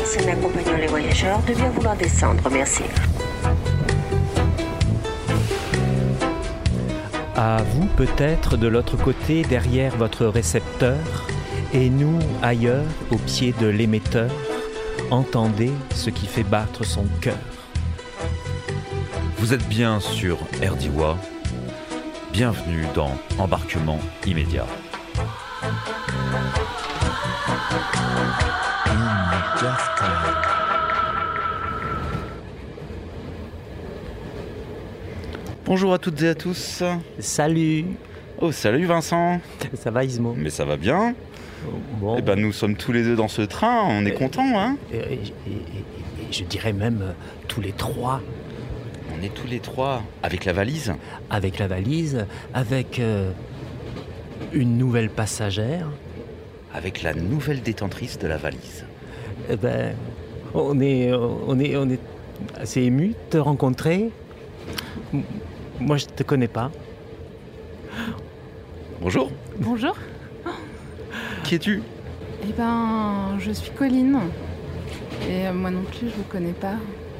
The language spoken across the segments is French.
personnes accompagnant les voyageurs de bien vouloir descendre, merci. À vous peut-être de l'autre côté, derrière votre récepteur, et nous ailleurs, au pied de l'émetteur, entendez ce qui fait battre son cœur. Vous êtes bien sur RDIWA. Bienvenue dans Embarquement immédiat. Bonjour à toutes et à tous. Salut. Oh, salut Vincent. Ça va Ismo? Mais ça va bien. Bon. Eh ben, nous sommes tous les deux dans ce train, on est contents, hein. Et je dirais même tous les trois. On est tous les trois avec la valise. Avec la valise, avec une nouvelle passagère. Avec la nouvelle détentrice de la valise. Eh ben, on est assez ému de te rencontrer. Moi, je te connais pas. Bonjour. Bonjour. Qui es-tu? Eh ben, je suis Colline. Et moi non plus, je vous connais pas.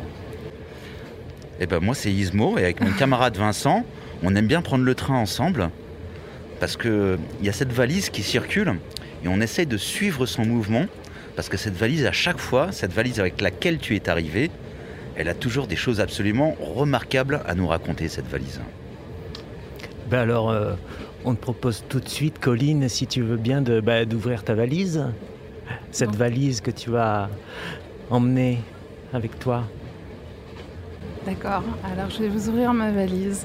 Eh ben, moi, c'est Ismo, et avec mon camarade Vincent, on aime bien prendre le train ensemble. Parce qu'il y a cette valise qui circule, et on essaye de suivre son mouvement. Parce que cette valise, à chaque fois, cette valise avec laquelle tu es arrivé, elle a toujours des choses absolument remarquables à nous raconter, cette valise. Ben alors, on te propose tout de suite, Colline, si tu veux bien, d'ouvrir ta valise. Cette valise que tu vas emmener avec toi. D'accord, alors je vais vous ouvrir ma valise.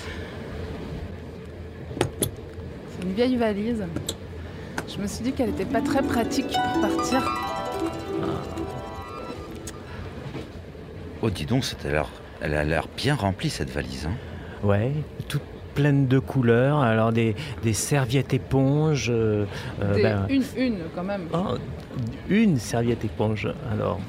C'est une vieille valise. Je me suis dit qu'elle n'était pas très pratique pour partir. Oh, dis donc, elle a l'air bien remplie, cette valise, hein. Ouais, toute pleine de couleurs. Alors des serviettes éponges. Une quand même. Oh, une serviette éponge, alors.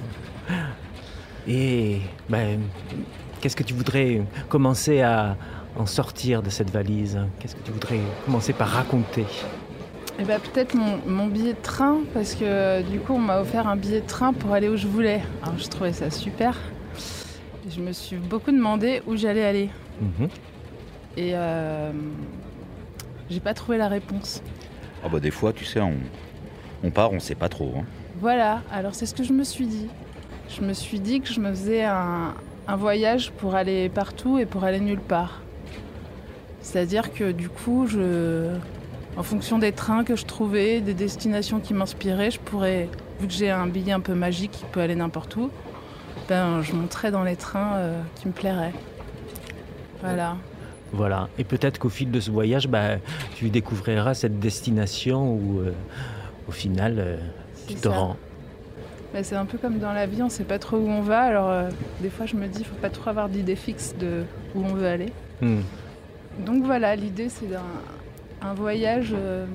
Et qu'est-ce que tu voudrais commencer à en sortir de cette valise? Qu'est-ce que tu voudrais commencer par raconter? Eh ben, peut-être mon billet de train, parce que du coup on m'a offert un billet de train pour aller où je voulais. Alors je trouvais ça super. Je me suis beaucoup demandé où j'allais aller. Mm-hmm. Et j'ai pas trouvé la réponse. Ah bah des fois, tu sais, on part, on sait pas trop, hein. Voilà, alors c'est ce que je me suis dit. Je me suis dit que je me faisais un voyage pour aller partout et pour aller nulle part. C'est-à-dire que du coup, en fonction des trains que je trouvais, des destinations qui m'inspiraient, je pourrais, vu que j'ai un billet un peu magique qui peut aller n'importe où, je monterais dans les trains qui me plairaient. Voilà. Voilà. Et peut-être qu'au fil de ce voyage, tu découvriras cette destination où, au final, tu te rends. C'est un peu comme dans la vie, on ne sait pas trop où on va. Alors, des fois, je me dis, il ne faut pas trop avoir d'idée fixe de où on veut aller. Donc voilà, l'idée, c'est un voyage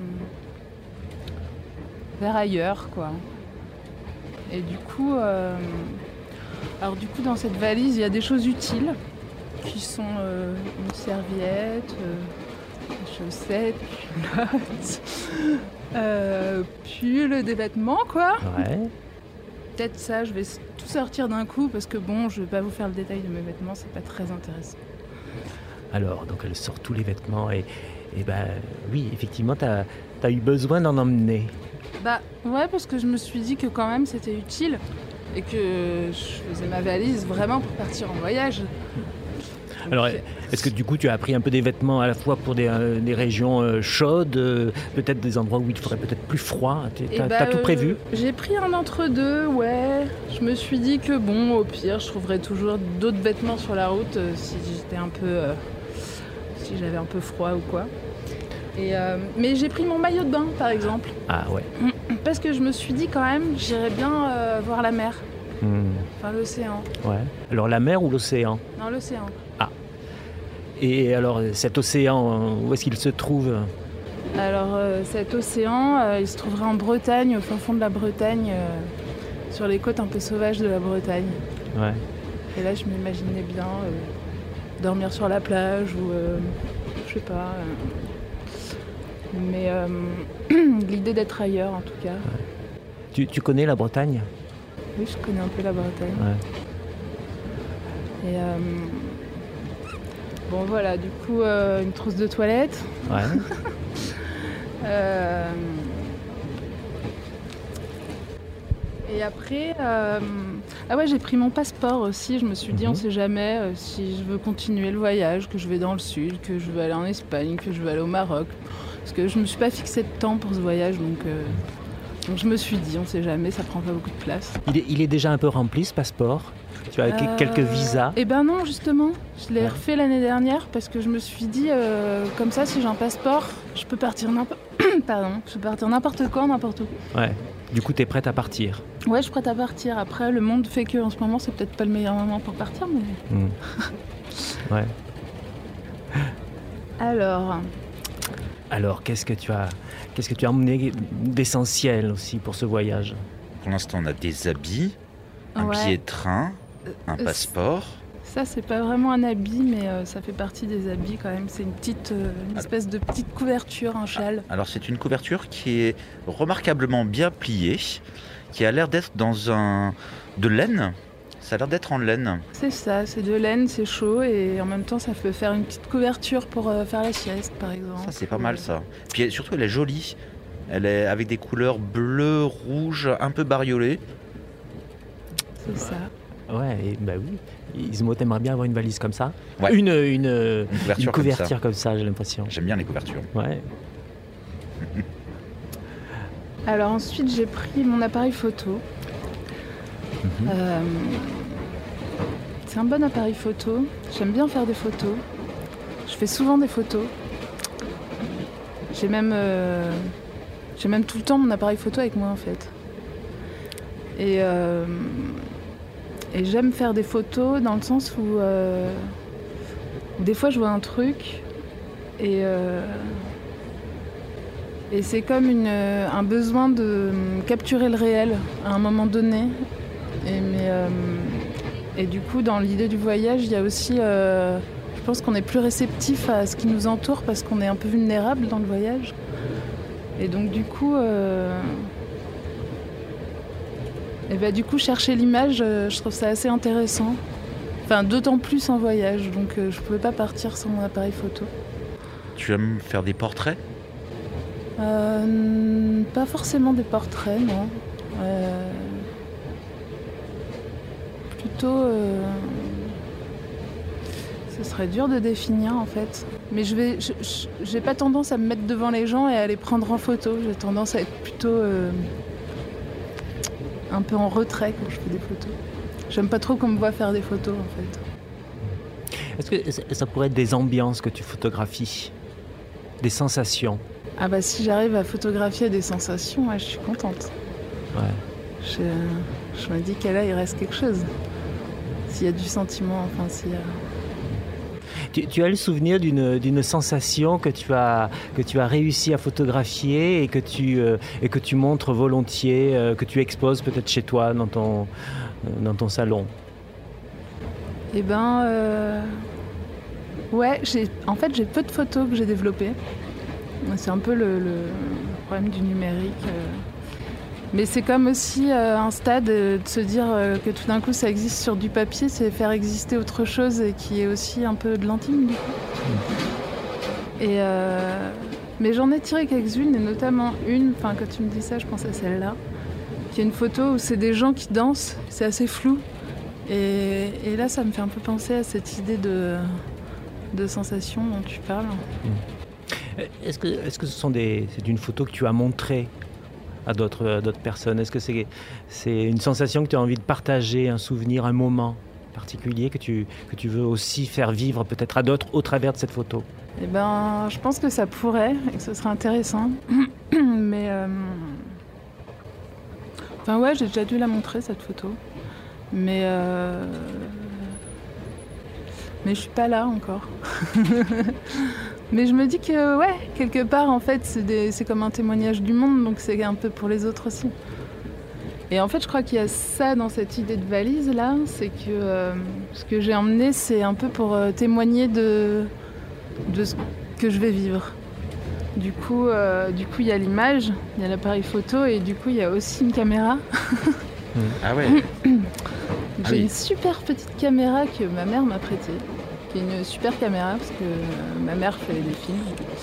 vers ailleurs, quoi. Et du coup, dans cette valise, il y a des choses utiles qui sont une serviette, des chaussettes, culottes, pull, des vêtements, quoi. Ouais. Peut-être ça, je vais tout sortir d'un coup parce que je vais pas vous faire le détail de mes vêtements, c'est pas très intéressant. Alors, donc elle sort tous les vêtements et oui, effectivement, t'as eu besoin d'en emmener. Ouais, parce que je me suis dit que quand même c'était utile et que je faisais ma valise vraiment pour partir en voyage. Donc, alors, est-ce que du coup tu as pris un peu des vêtements à la fois pour des régions chaudes, peut-être des endroits où il ferait peut-être plus froid? T'as tout prévu? J'ai pris un entre-deux, ouais. Je me suis dit que au pire, je trouverais toujours d'autres vêtements sur la route si j'avais un peu froid ou quoi. Mais j'ai pris mon maillot de bain, par exemple. Ah ouais. Parce que je me suis dit quand même, j'irais bien voir la mer. Enfin, l'océan. Ouais. Alors la mer ou l'océan? Non, l'océan. Ah. Et alors cet océan, où est-ce qu'il se trouve? Alors cet océan, il se trouverait en Bretagne, au fin fond de la Bretagne, sur les côtes un peu sauvages de la Bretagne. Ouais. Et là, je m'imaginais bien dormir sur la plage ou je sais pas. Mais l'idée d'être ailleurs, en tout cas. Ouais. Tu connais la Bretagne? Oui, je connais un peu la Bretagne. Ouais. Et bon voilà, du coup, une trousse de toilette. Ouais. Et après, ah ouais, j'ai pris mon passeport aussi. Je me suis dit, on sait jamais si je veux continuer le voyage, que je vais dans le sud, que je veux aller en Espagne, que je veux aller au Maroc. Parce que je me suis pas fixé de temps pour ce voyage, donc je me suis dit, on sait jamais, ça prend pas beaucoup de place. Il est déjà un peu rempli ce passeport. Tu as quelques visas. Eh ben non, justement. Je l'ai refait l'année dernière parce que je me suis dit, comme ça, si j'ai un passeport, je peux partir n'importe quand, n'importe où. Ouais. Du coup, tu es prête à partir. Ouais, je suis prête à partir. Après, le monde fait qu'en ce moment, c'est peut-être pas le meilleur moment pour partir, mais... Ouais. Alors, qu'est-ce que tu as emmené d'essentiel aussi pour ce voyage? Pour l'instant, on a des habits, un billet de train, un passeport. Ça, c'est pas vraiment un habit, mais ça fait partie des habits quand même. C'est une espèce de petite couverture, un châle. Alors, c'est une couverture qui est remarquablement bien pliée, qui a l'air d'être de laine. Ça a l'air d'être en laine. C'est ça, c'est de laine, c'est chaud et en même temps, ça peut faire une petite couverture pour faire la sieste, par exemple. Ça, c'est pas mal, ça. Puis surtout, elle est jolie. Elle est avec des couleurs bleues, rouges, un peu bariolées. C'est ça. Ouais, et bah oui. Ismo, t'aimerais bien avoir une valise comme ça? Ouais. Une couverture comme ça, j'ai l'impression. J'aime bien les couvertures. Ouais. Alors ensuite, j'ai pris mon appareil photo. C'est un bon appareil photo. J'aime bien faire des photos. Je fais souvent des photos. J'ai même tout le temps mon appareil photo avec moi en fait. Et j'aime faire des photos dans le sens où des fois je vois un truc et c'est comme un besoin de capturer le réel à un moment donné. Et du coup, dans l'idée du voyage, il y a aussi, je pense qu'on est plus réceptif à ce qui nous entoure parce qu'on est un peu vulnérable dans le voyage. Et donc du coup, chercher l'image, je trouve ça assez intéressant. Enfin, d'autant plus en voyage, donc je pouvais pas partir sans mon appareil photo. Tu aimes faire des portraits ? Pas forcément des portraits, non. Plutôt, ce serait dur de définir en fait. Mais j'ai pas tendance à me mettre devant les gens et à les prendre en photo. J'ai tendance à être plutôt un peu en retrait quand je fais des photos. J'aime pas trop qu'on me voit faire des photos en fait. Est-ce que ça pourrait être des ambiances que tu photographies? Des sensations? Ah bah si j'arrive à photographier des sensations, ouais, je suis contente. Ouais. Je me dis qu'à là il reste quelque chose. S'il y a du sentiment, enfin s'il y a... Tu as le souvenir d'une sensation que tu as réussi à photographier et que tu montres volontiers, que tu exposes peut-être chez toi dans ton salon? Eh ben, ouais, j'ai peu de photos que j'ai développées. C'est un peu le problème du numérique. Mais c'est comme aussi un stade de se dire que tout d'un coup ça existe sur du papier, c'est faire exister autre chose et qui est aussi un peu de l'intime du coup. Mais j'en ai tiré quelques-unes et notamment une, enfin quand tu me dis ça je pense à celle-là, qui est une photo où c'est des gens qui dansent, c'est assez flou. Et là ça me fait un peu penser à cette idée de sensation dont tu parles. Est-ce que c'est une photo que tu as montrée à d'autres personnes? Est-ce que c'est une sensation que tu as envie de partager, un souvenir, un moment particulier que tu veux aussi faire vivre peut-être à d'autres au travers de cette photo? Eh ben, je pense que ça pourrait et que ce serait intéressant. Mais enfin ouais, j'ai déjà dû la montrer cette photo. Mais je suis pas là encore. Mais je me dis que, ouais, quelque part, en fait, c'est comme un témoignage du monde, donc c'est un peu pour les autres aussi. Et en fait, je crois qu'il y a ça dans cette idée de valise, là, c'est que ce que j'ai emmené, c'est un peu pour témoigner de ce que je vais vivre. Du coup, il y a l'image, il y a l'appareil photo, et du coup, il y a aussi une caméra. Ah ouais. J'ai oui. une super petite caméra que ma mère m'a prêtée, qui est une super caméra parce que ma mère fait des films.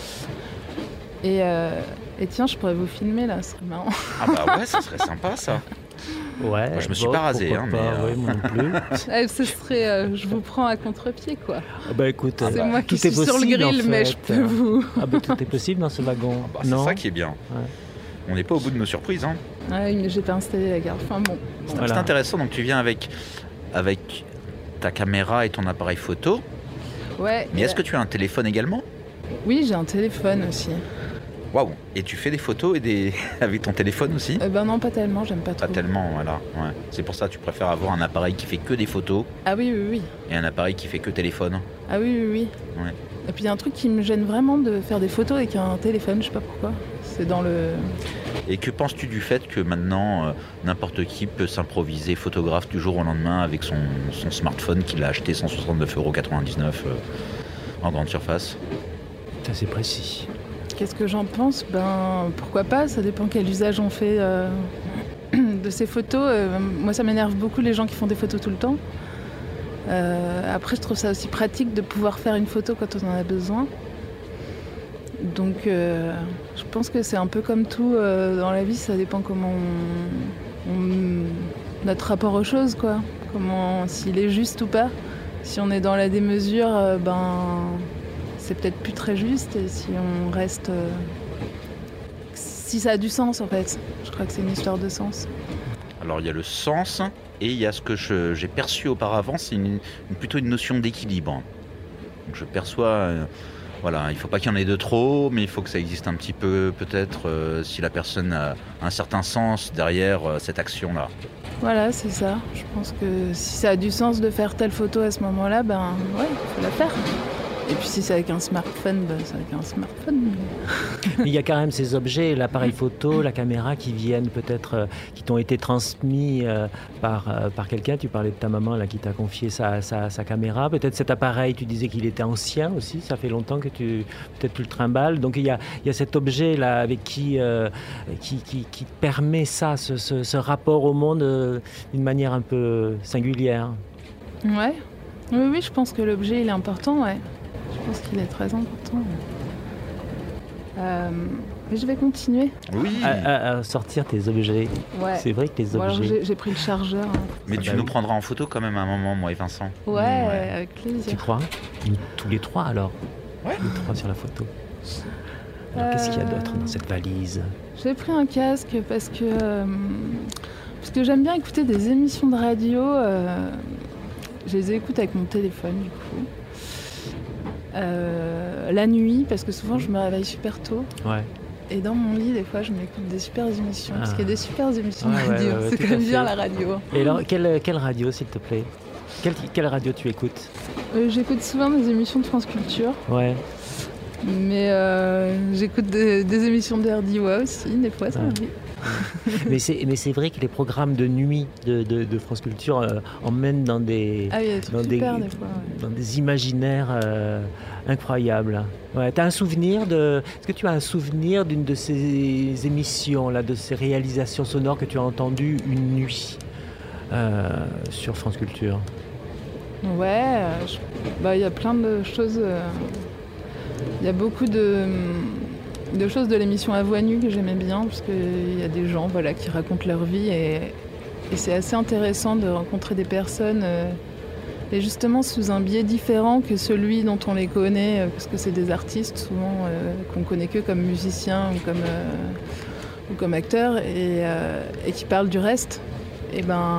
Et tiens, je pourrais vous filmer là, ce serait marrant. Ah bah ouais, ça serait sympa ça. Ouais. Moi, je me suis pas rasé, pourquoi hein, pas, mais, ouais, moi non plus. Ce serait, je vous prends à contre-pied quoi. Ah bah écoute, C'est moi qui tout est suis sur le possible, grill, en mais fait. je peux vous. Ah bah tout est possible dans ce wagon. Bah, c'est non. ça qui est bien. Ouais. On n'est pas au bout de nos surprises. Hein. Ah oui, mais j'ai pas installé la garde. Enfin bon. Voilà. C'est intéressant, donc tu viens avec ta caméra et ton appareil photo. Ouais. Mais est-ce que tu as un téléphone également? Oui, j'ai un téléphone aussi. Waouh. Et tu fais des photos avec ton téléphone aussi? Ben non, pas tellement, j'aime pas trop. Pas tellement, voilà. Ouais. C'est pour ça que tu préfères avoir un appareil qui fait que des photos Ah oui, oui, oui. et un appareil qui fait que téléphone. Ah oui, oui, oui. Ouais. Et puis il y a un truc qui me gêne vraiment de faire des photos avec un téléphone, je sais pas pourquoi. C'est dans le... Et que penses-tu du fait que maintenant n'importe qui peut s'improviser photographe du jour au lendemain avec son smartphone qu'il a acheté 169,99 € en grande surface? C'est assez précis. Qu'est-ce que j'en pense? Ben pourquoi pas, ça dépend quel usage on fait de ces photos. Moi ça m'énerve beaucoup les gens qui font des photos tout le temps. Après je trouve ça aussi pratique de pouvoir faire une photo quand on en a besoin. Donc je pense que c'est un peu comme tout dans la vie, ça dépend comment notre rapport aux choses quoi. Comment, s'il est juste ou pas. Si on est dans la démesure, c'est peut-être plus très juste. Et si on reste... si ça a du sens en fait. Je crois que c'est une histoire de sens. Alors il y a le sens et il y a ce que j'ai perçu auparavant, c'est plutôt une notion d'équilibre. Donc je perçois... voilà, il ne faut pas qu'il y en ait de trop, mais il faut que ça existe un petit peu, peut-être, si la personne a un certain sens derrière cette action-là. Voilà, c'est ça. Je pense que si ça a du sens de faire telle photo à ce moment-là, ouais, il faut la faire. Et puis si c'est avec un smartphone, c'est avec un smartphone. Mais il y a quand même ces objets, l'appareil photo, la caméra qui viennent peut-être, qui t'ont été transmis par quelqu'un. Tu parlais de ta maman là, qui t'a confié sa caméra. Peut-être cet appareil, tu disais qu'il était ancien aussi. Ça fait longtemps que peut-être tu le trimbales. Donc il y a cet objet là avec qui permet ça, ce rapport au monde d'une manière un peu singulière. Ouais. Oui, je pense que l'objet il est important, ouais. Je pense qu'il est très important. Mais je vais continuer. Oui, À sortir tes objets. Ouais. C'est vrai que les Bon, alors, objets... j'ai pris le chargeur. Hein. mais tu nous prendras en photo quand même à un moment, moi et Vincent. Ouais, avec Tu plaisir. crois? Nous, tous les trois alors? Ouais. Les trois sur la photo. Alors qu'est-ce qu'il y a d'autre dans cette valise? J'ai pris un casque parce que j'aime bien écouter des émissions de radio. Je les écoute avec mon téléphone du coup. La nuit, parce que souvent je me réveille super tôt. Ouais. Et dans mon lit, des fois, je m'écoute des super émissions. Parce Ah. qu'il y a des super émissions de Ouais, radio. ouais, C'est tout quand à même bien fait. la radio. Et alors, quelle radio, s'il te plaît? Quelle radio tu écoutes? J'écoute souvent des émissions de France Culture. Ouais. Mais j'écoute des émissions de RDIWA aussi, des fois, ça Ah. m'arrive. mais c'est vrai que les programmes de nuit de France Culture emmènent dans des, Ah oui, il y a des trucs super des fois. Ouais. dans des imaginaires incroyables. Ouais, est-ce que tu as un souvenir d'une de ces émissions là, de ces réalisations sonores que tu as entendues une nuit sur France Culture? Ouais, il y a plein de choses. Il y a beaucoup de choses de l'émission À Voix Nue que j'aimais bien, parce qu'il y a des gens qui racontent leur vie et c'est assez intéressant de rencontrer des personnes et justement sous un biais différent que celui dont on les connaît, parce que c'est des artistes souvent qu'on connaît que comme musiciens ou comme acteurs et qui parlent du reste. Et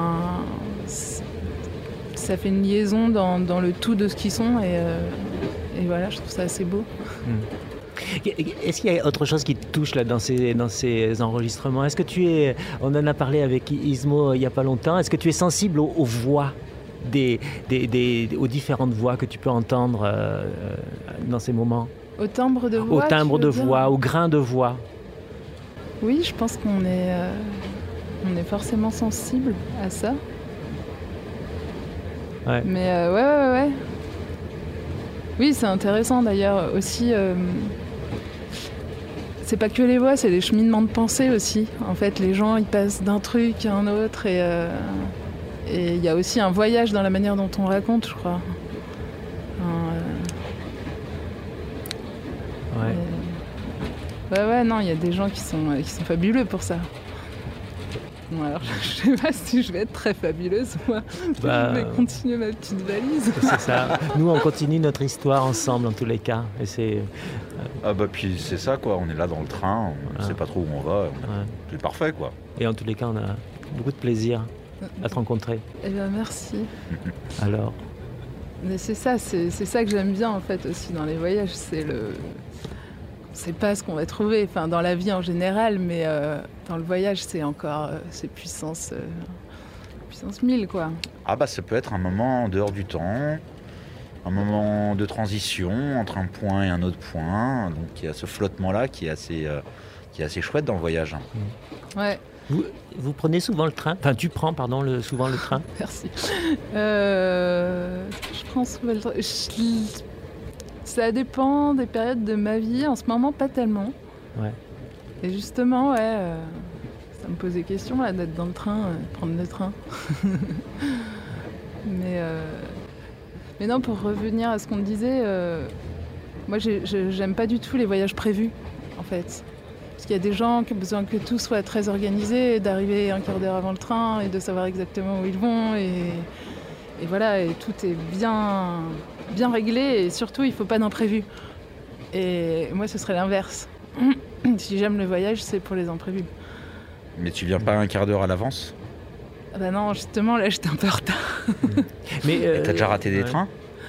ça fait une liaison dans le tout de ce qu'ils sont et voilà, je trouve ça assez beau. Est-ce qu'il y a autre chose qui te touche là, dans ces enregistrements? Est-ce que on en a parlé avec Ismo il n'y a pas longtemps, est-ce que tu es sensible aux voix, aux différentes voix que tu peux entendre dans ces moments? Au timbre de voix? Au timbre de voix, au grain de voix? Oui, je pense qu'on est forcément sensible à ça. Ouais. Mais ouais. Oui, c'est intéressant d'ailleurs aussi. c'est pas que les voies, c'est les cheminements de pensée aussi. En fait, les gens, ils passent d'un truc à un autre et il y a aussi un voyage dans la manière dont on raconte, je crois. Ouais, non, il y a des gens qui sont fabuleux pour ça. Bon, alors, je sais pas si je vais être très fabuleuse, moi. Je vais continuer ma petite valise. C'est ça. Nous, on continue notre histoire ensemble, en tous les cas. Et c'est... Puis c'est ça, quoi. On est là dans le train, on ne sait pas trop où on va. C'est parfait, quoi. Et en tous les cas, on a beaucoup de plaisir à te rencontrer. Eh bien, merci. Alors. Mais c'est ça que j'aime bien, en fait, aussi dans les voyages. C'est pas ce qu'on va trouver, enfin, dans la vie en général, mais dans le voyage, c'est encore c'est puissance 1000, quoi. Ça peut être un moment en dehors du temps, un moment de transition entre un point et un autre point. Donc il y a ce flottement-là qui est assez chouette dans le voyage. Ouais. Vous prenez souvent le train ? Enfin, tu prends, souvent le train ? Merci. Je prends souvent le train. Ça dépend des périodes de ma vie. En ce moment, pas tellement. Ouais. Et justement, ça me pose des questions là, d'être dans le train, prendre le train. Mais non, pour revenir à ce qu'on disait, moi, j'aime pas du tout les voyages prévus, en fait. Parce qu'il y a des gens qui ont besoin que tout soit très organisé, d'arriver un quart d'heure avant le train et de savoir exactement où ils vont. Et voilà, et tout est bien réglé et surtout, il ne faut pas d'imprévus. Et moi, ce serait l'inverse. Si j'aime le voyage, c'est pour les imprévus. Mais tu viens pas un quart d'heure à l'avance ? Non, justement, là, j'étais un peu en retard. Mais t'as déjà raté des trains ?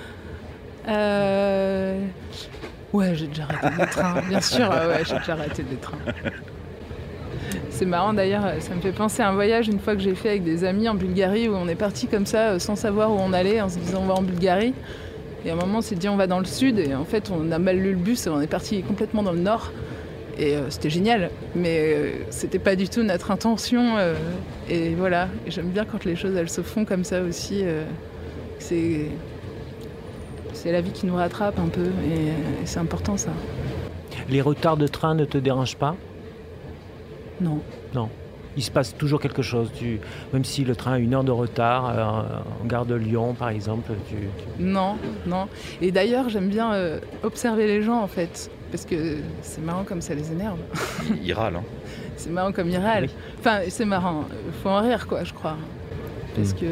Ouais, j'ai déjà raté des trains. Bien sûr, j'ai déjà raté des trains. C'est marrant d'ailleurs, ça me fait penser à un voyage une fois que j'ai fait avec des amis en Bulgarie où on est parti comme ça sans savoir où on allait, en se disant on va en Bulgarie. Et à un moment on s'est dit on va dans le sud et en fait on a mal lu le bus et on est parti complètement dans le nord. Et c'était génial, mais c'était pas du tout notre intention. Et voilà, et j'aime bien quand les choses elles se font comme ça aussi. C'est la vie qui nous rattrape un peu et c'est important ça. Les retards de train ne te dérangent pas ? Non. Il se passe toujours quelque chose. Même si le train a 1 heure de retard, en gare de Lyon par exemple. Non. Et d'ailleurs, j'aime bien observer les gens en fait. Parce que c'est marrant comme ça les énerve. Ils râlent, hein. C'est marrant comme ils râlent. Enfin, c'est marrant. Faut en rire, quoi, je crois. Parce que...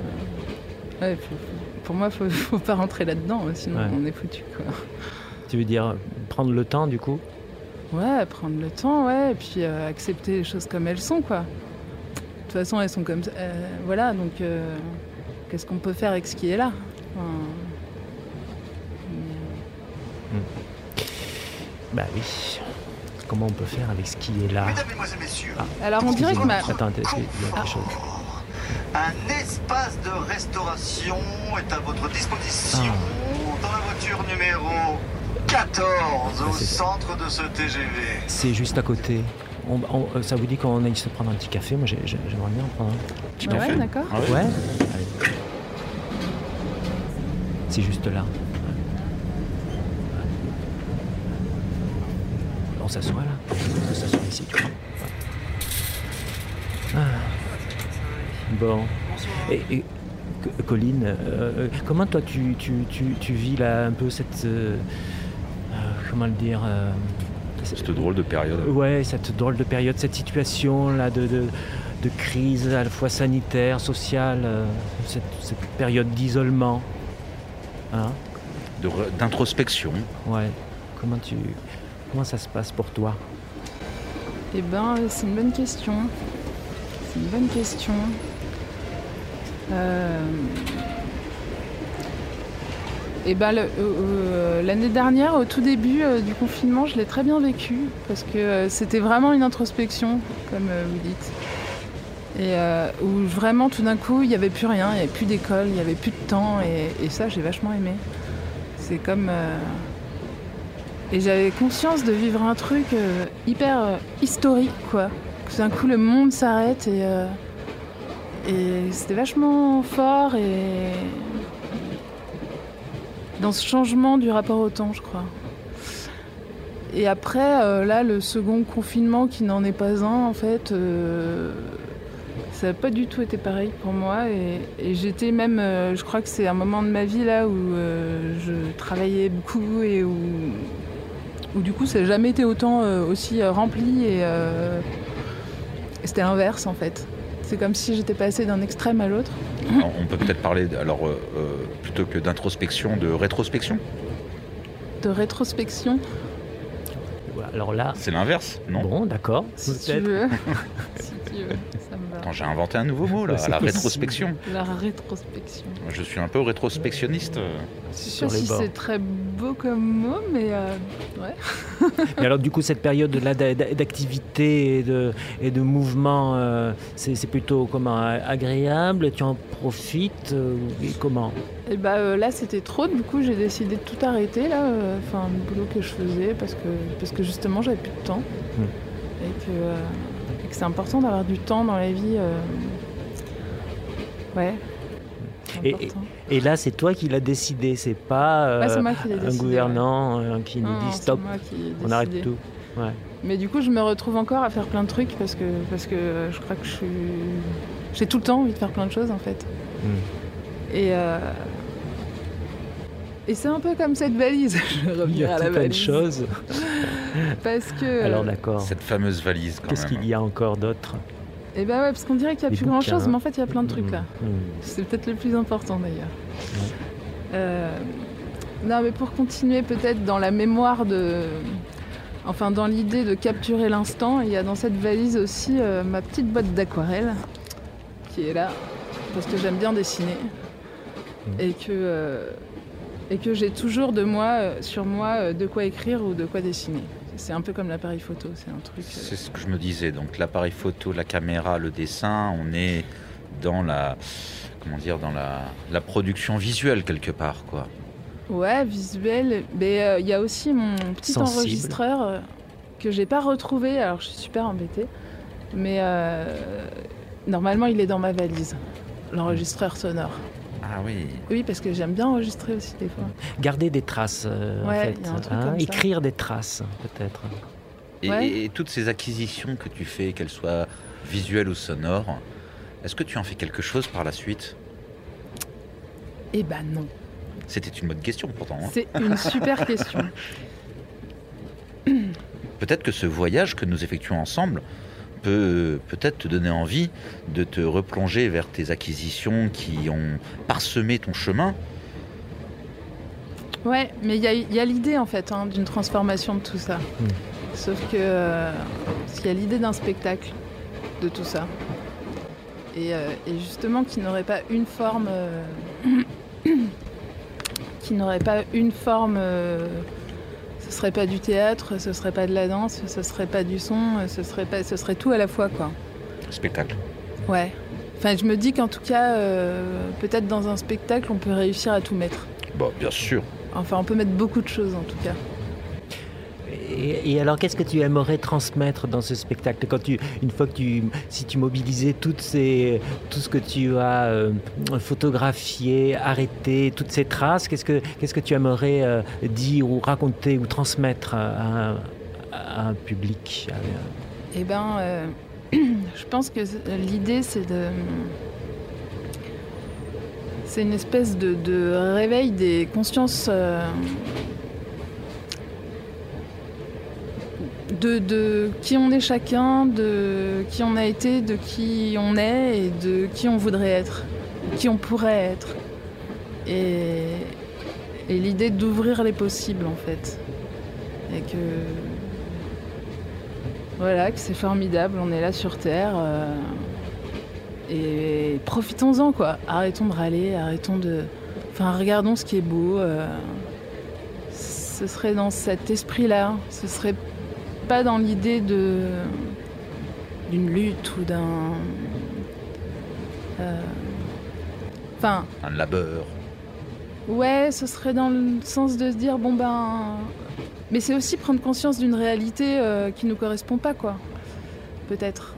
pour moi, faut pas rentrer là-dedans. Sinon, on est foutu, quoi. Tu veux dire prendre le temps, du coup ? Ouais, prendre le temps, et puis accepter les choses comme elles sont, quoi. De toute façon, elles sont comme ça. Voilà, donc qu'est-ce qu'on peut faire avec ce qui est là ? Bah oui. Comment on peut faire avec ce qui est là ? Mesdames, Mesdemoiselles, Messieurs. Alors on dirait que ma... Attends, il y a quelque chose. Un espace de restauration est à votre disposition dans la voiture numéro 14 au centre de ce TGV. C'est juste à côté. Ça vous dit qu'on aille se prendre un petit café ? Moi, j'aimerais bien en prendre un petit café. Ouais, d'accord. Ah ouais. Allez. C'est juste là. On s'assoit là. On s'assoit ici. Bon. Et Colline, comment toi tu vis là un peu cette... comment le dire cette drôle de période. Ouais, cette drôle de période, cette situation là de crise à la fois sanitaire, sociale, cette période d'isolement. Hein ? D'introspection. Ouais. Comment ça se passe pour toi ? Eh ben, c'est une bonne question. L'année dernière, au tout début du confinement, je l'ai très bien vécu parce que c'était vraiment une introspection, comme vous dites. Et où vraiment, tout d'un coup, il n'y avait plus rien, il n'y avait plus d'école, il n'y avait plus de temps. Et ça, j'ai vachement aimé. C'est comme... Et j'avais conscience de vivre un truc hyper historique, quoi. Tout d'un coup, le monde s'arrête et c'était vachement fort et dans ce changement du rapport au temps, je crois. Et après, là, le second confinement qui n'en est pas un, en fait, ça n'a pas du tout été pareil pour moi. Et j'étais même, je crois que c'est un moment de ma vie là où je travaillais beaucoup et où du coup, ça n'a jamais été autant aussi rempli. Et c'était l'inverse, en fait. C'est comme si j'étais passée d'un extrême à l'autre. Alors, on peut peut-être parler, plutôt que d'introspection, de rétrospection. De rétrospection. Alors là... C'est l'inverse, non? Bon, d'accord. Si tu veux. Si tu veux, ça me va. Attends, j'ai inventé un nouveau mot, là, C'est la possible. rétrospection. La rétrospection. Je suis un peu rétrospectionniste. Je sais Sur pas les si bords. c'est très beau comme mot, mais ouais. Et alors du coup, cette période-là d'activité et de mouvement, c'est plutôt comment, agréable? Tu en profites et comment? Et là c'était trop, du coup j'ai décidé de tout arrêter là, enfin le boulot que je faisais parce que justement j'avais plus de temps et que c'est important d'avoir du temps dans la vie. Ouais. C'est important. Et là, c'est toi qui l'as décidé, c'est pas Ouais, c'est moi qui l'ai un décidé, gouvernant qui nous Non, dit c'est stop, moi qui ai on arrête décidé. tout. Ouais. Mais du coup je me retrouve encore à faire plein de trucs parce que je crois que j'ai tout le temps envie de faire plein de choses en fait. Et c'est un peu comme cette valise. Je vais Il y revenir a à la tout plein de valise. choses. Parce que. Alors d'accord. Cette fameuse valise, quand Qu'est-ce même. qu'il y a encore d'autre? Et ouais, parce qu'on dirait qu'il n'y a Des plus grand chose, bouquins. mais en fait il y a plein de trucs là. Mmh. C'est peut-être le plus important d'ailleurs. Non, mais pour continuer peut-être dans la mémoire Enfin, dans l'idée de capturer l'instant, il y a dans cette valise aussi ma petite boîte d'aquarelle qui est là, parce que j'aime bien dessiner. Et que j'ai toujours sur moi de quoi écrire ou de quoi dessiner. C'est un peu comme l'appareil photo, c'est un truc... C'est ce que je me disais. Donc l'appareil photo, la caméra, le dessin, on est dans la production visuelle quelque part, quoi. Ouais, visuel. Mais il y a aussi mon petit Sensible. enregistreur que j'ai pas retrouvé. Alors je suis super embêtée. Mais normalement, il est dans ma valise. L'enregistreur sonore. Ah oui. Oui, parce que j'aime bien enregistrer aussi des fois. Garder des traces, en Ouais, fait. il y a un truc comme ça. Écrire des traces, peut-être. Ouais. Et toutes ces acquisitions que tu fais, qu'elles soient visuelles ou sonores, est-ce que tu en fais quelque chose par la suite? Eh ben non. C'était une bonne question pourtant. Hein. C'est une super question. Peut-être que ce voyage que nous effectuons ensemble peut peut-être te donner envie de te replonger vers tes acquisitions qui ont parsemé ton chemin. Ouais, mais il y a l'idée en fait d'une transformation de tout ça. Sauf que il y a l'idée d'un spectacle de tout ça. Et justement qui n'aurait pas une forme... ce serait pas du théâtre, ce serait pas de la danse, ce serait pas du son, ce serait tout à la fois quoi. Spectacle. Ouais. Enfin, je me dis qu'en tout cas, peut-être dans un spectacle, on peut réussir à tout mettre. Bon, bien sûr. Enfin, on peut mettre beaucoup de choses en tout cas. Et alors, qu'est-ce que tu aimerais transmettre dans ce spectacle si tu mobilisais tout ce que tu as photographié, arrêté, toutes ces traces, qu'est-ce que tu aimerais dire ou raconter ou transmettre à un public? Eh ben, je pense que l'idée, c'est une espèce de réveil des consciences. De qui on est chacun, de qui on a été, de qui on est et de qui on voudrait être, qui on pourrait être. Et l'idée d'ouvrir les possibles en fait. Et que voilà, que c'est formidable, on est là sur Terre. Et profitons-en quoi. Arrêtons de râler, regardons ce qui est beau. Ce serait dans cet esprit-là, ce serait pas dans l'idée d'une lutte ou d'un... Un labeur. Ouais, ce serait dans le sens de se dire, mais c'est aussi prendre conscience d'une réalité qui nous correspond pas, quoi. Peut-être.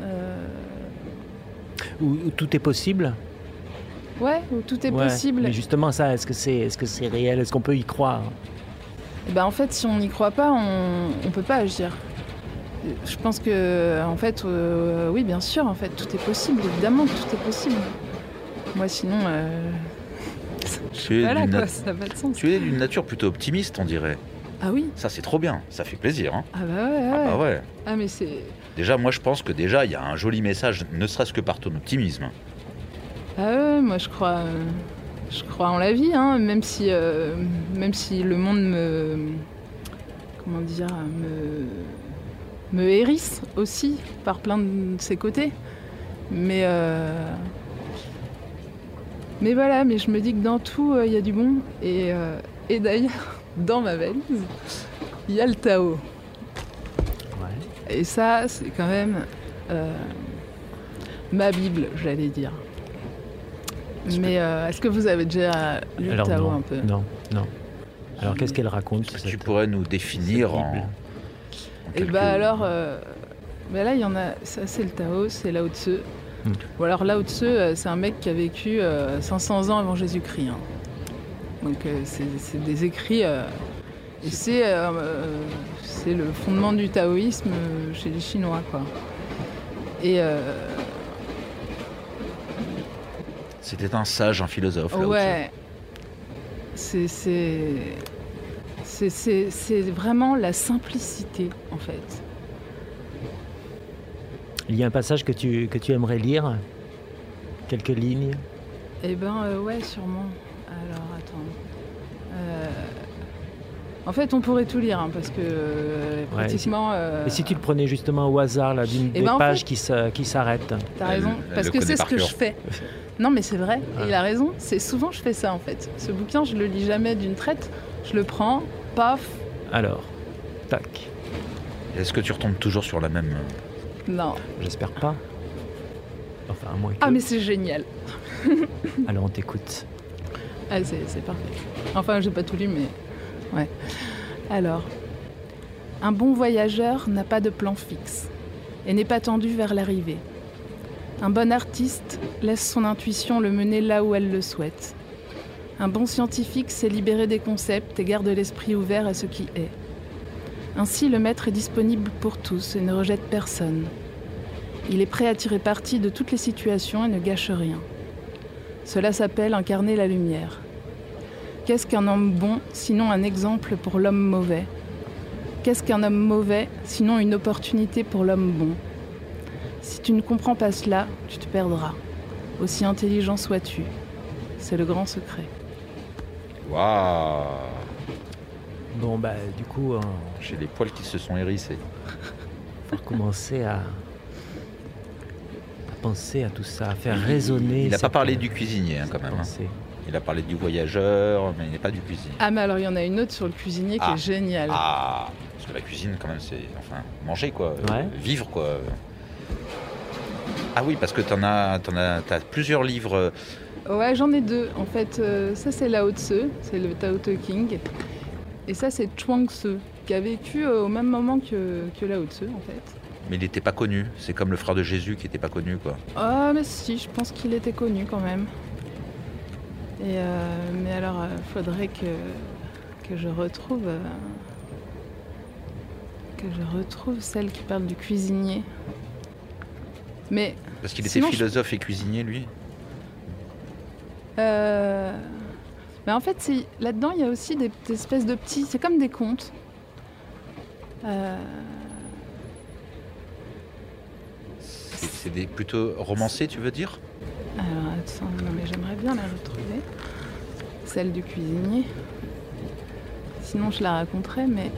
Où tout est possible? Ouais, où tout est Ouais, possible. mais justement ça, est-ce que c'est réel? Est-ce qu'on peut y croire? Et ben, en fait, si on n'y croit pas, on peut pas agir. Je pense que, en fait, oui, bien sûr, en fait, tout est possible. Évidemment, tout est possible. Moi, sinon, voilà, quoi, ça n'a pas de sens. Tu es d'une nature plutôt optimiste, on dirait. Ah oui. Ça, c'est trop bien. Ça fait plaisir. Hein. Ah bah ouais, ouais. Ah bah ouais. Ah mais c'est... Déjà, moi, je pense que déjà, il y a un joli message, ne serait-ce que par ton optimisme. Ah ouais, moi, je crois en la vie, hein, même si le monde me hérisse aussi par plein de ses côtés. Mais voilà, mais je me dis que dans tout, il y a du bon. Et d'ailleurs, dans ma valise, il y a le Tao. Ouais. Et ça, c'est quand même ma Bible, j'allais dire. Mais est-ce que vous avez déjà lu le Tao un peu ? Non. Alors qu'est-ce qu'elle raconte ? Tu pourrais nous définir en Et bah alors, là il y en a, ça c'est le Tao, c'est Lao Tzu. Ou alors Lao Tzu, c'est un mec qui a vécu 500 ans avant Jésus-Christ. Hein. Donc c'est des écrits, et c'est le fondement du taoïsme chez les Chinois, quoi. Et c'était un sage, un philosophe. Lao Tzu. Ouais. C'est vraiment la simplicité, en fait. Il y a un passage que tu aimerais lire ? Quelques lignes ? Eh ben, ouais, sûrement. Alors, attends. En fait, on pourrait tout lire, hein, parce que pratiquement... Et si tu le prenais justement au hasard, là, d'une des pages qui s'arrête ? T'as raison, parce que c'est ce que je fais. Non, mais c'est vrai, il a raison. C'est souvent, je fais ça, en fait. Ce bouquin, je le lis jamais d'une traite. Je le prends, paf. Alors, tac. Est-ce que tu retombes toujours sur la même... Non. J'espère pas. Enfin, à moins que... Ah, mais c'est génial. Alors, on t'écoute. Ah, c'est parfait. Enfin, j'ai pas tout lu, mais... Ouais. Alors, un bon voyageur n'a pas de plan fixe et n'est pas tendu vers l'arrivée. Un bon artiste laisse son intuition le mener là où elle le souhaite. Un bon scientifique sait libérer des concepts et garde l'esprit ouvert à ce qui est. Ainsi, le maître est disponible pour tous et ne rejette personne. Il est prêt à tirer parti de toutes les situations et ne gâche rien. Cela s'appelle incarner la lumière. Qu'est-ce qu'un homme bon, sinon un exemple pour l'homme mauvais ? Qu'est-ce qu'un homme mauvais, sinon une opportunité pour l'homme bon ? Si tu ne comprends pas cela, tu te perdras. Aussi intelligent sois-tu. C'est le grand secret. Waouh ! Bon, bah, du coup... J'ai les poils qui se sont hérissés. Il faut commencer à penser à tout ça, à faire résonner... Il n'a pas parlé du cuisinier, quand même. Il a parlé du voyageur, mais il n'est pas du cuisinier. Ah, mais alors, il y en a une autre sur le cuisinier qui est géniale. Ah, parce que la cuisine, quand même, c'est... Enfin, manger, quoi. Ouais. Vivre, quoi. Ah oui, parce que t'as plusieurs livres. Ouais, j'en ai deux. En fait, ça, c'est Lao Tzu, c'est le Tao Te Ching. Et ça, c'est Chuang Tzu, qui a vécu au même moment que Lao Tzu, en fait. Mais il n'était pas connu. C'est comme le frère de Jésus qui n'était pas connu, quoi. Ah, mais si, je pense qu'il était connu, quand même. Et mais alors, faudrait que je retrouve celle qui parle du cuisinier. Mais parce qu'il était philosophe et cuisinier, lui. Mais en fait, là-dedans, il y a aussi des espèces de petits... C'est comme des contes. C'est plutôt romancé, tu veux dire ? Alors, attends, non, mais j'aimerais bien la retrouver. Celle du cuisinier. Sinon, je la raconterai, mais...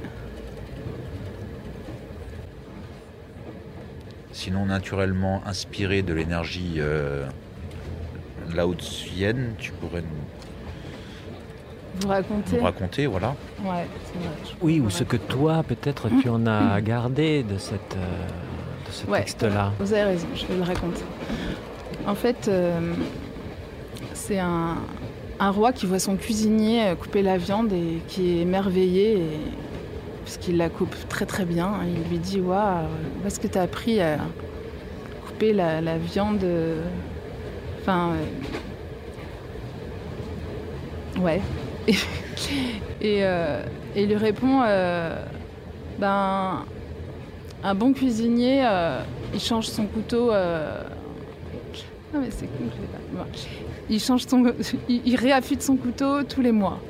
Sinon, naturellement inspiré de l'énergie lao-tzuienne, tu pourrais nous raconter, voilà. Ouais, c'est vrai. Oui, ou ce que toi, peut-être, tu en as gardé de ce texte-là. Vous avez raison, je vais le raconter. En fait, c'est un roi qui voit son cuisinier couper la viande et qui est émerveillé parce qu'il la coupe très très bien. Il lui dit « Waouh, où est-ce que tu as appris à couper la viande ?» Enfin... ouais. Et Et il lui répond un bon cuisinier, il change son couteau. Non, mais c'est cool, je sais pas. Bon. Il réaffûte son couteau tous les mois.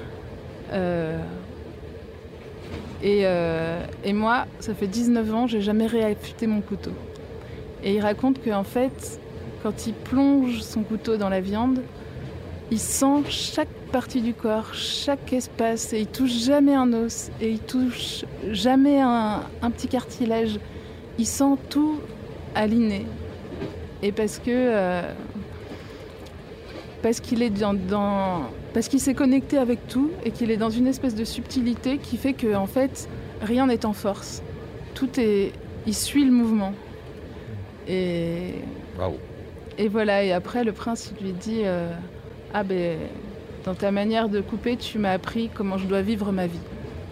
Et moi, ça fait 19 ans, j'ai jamais réaffûté mon couteau. Et il raconte qu'en fait, quand il plonge son couteau dans la viande, il sent chaque partie du corps, chaque espace, et il touche jamais un os, et il touche jamais un petit cartilage. Il sent tout aligné. Et parce qu'il est parce qu'il s'est connecté avec tout et qu'il est dans une espèce de subtilité qui fait que en fait rien n'est en force. Il suit le mouvement. Et Waouh. Et voilà. Et après le prince il lui dit dans ta manière de couper, tu m'as appris comment je dois vivre ma vie.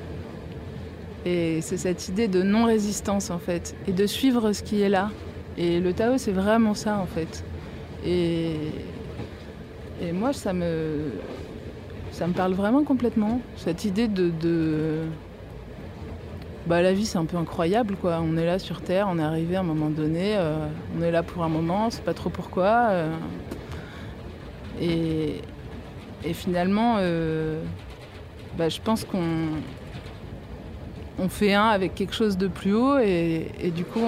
Et c'est cette idée de non-résistance en fait et de suivre ce qui est là. Et le Tao, c'est vraiment ça, en fait. Et moi, ça me parle vraiment complètement. Cette idée la vie, c'est un peu incroyable, quoi. On est là sur Terre, on est arrivé à un moment donné, on est là pour un moment, on sait pas trop pourquoi. Et finalement, je pense qu'on fait un avec quelque chose de plus haut et du coup,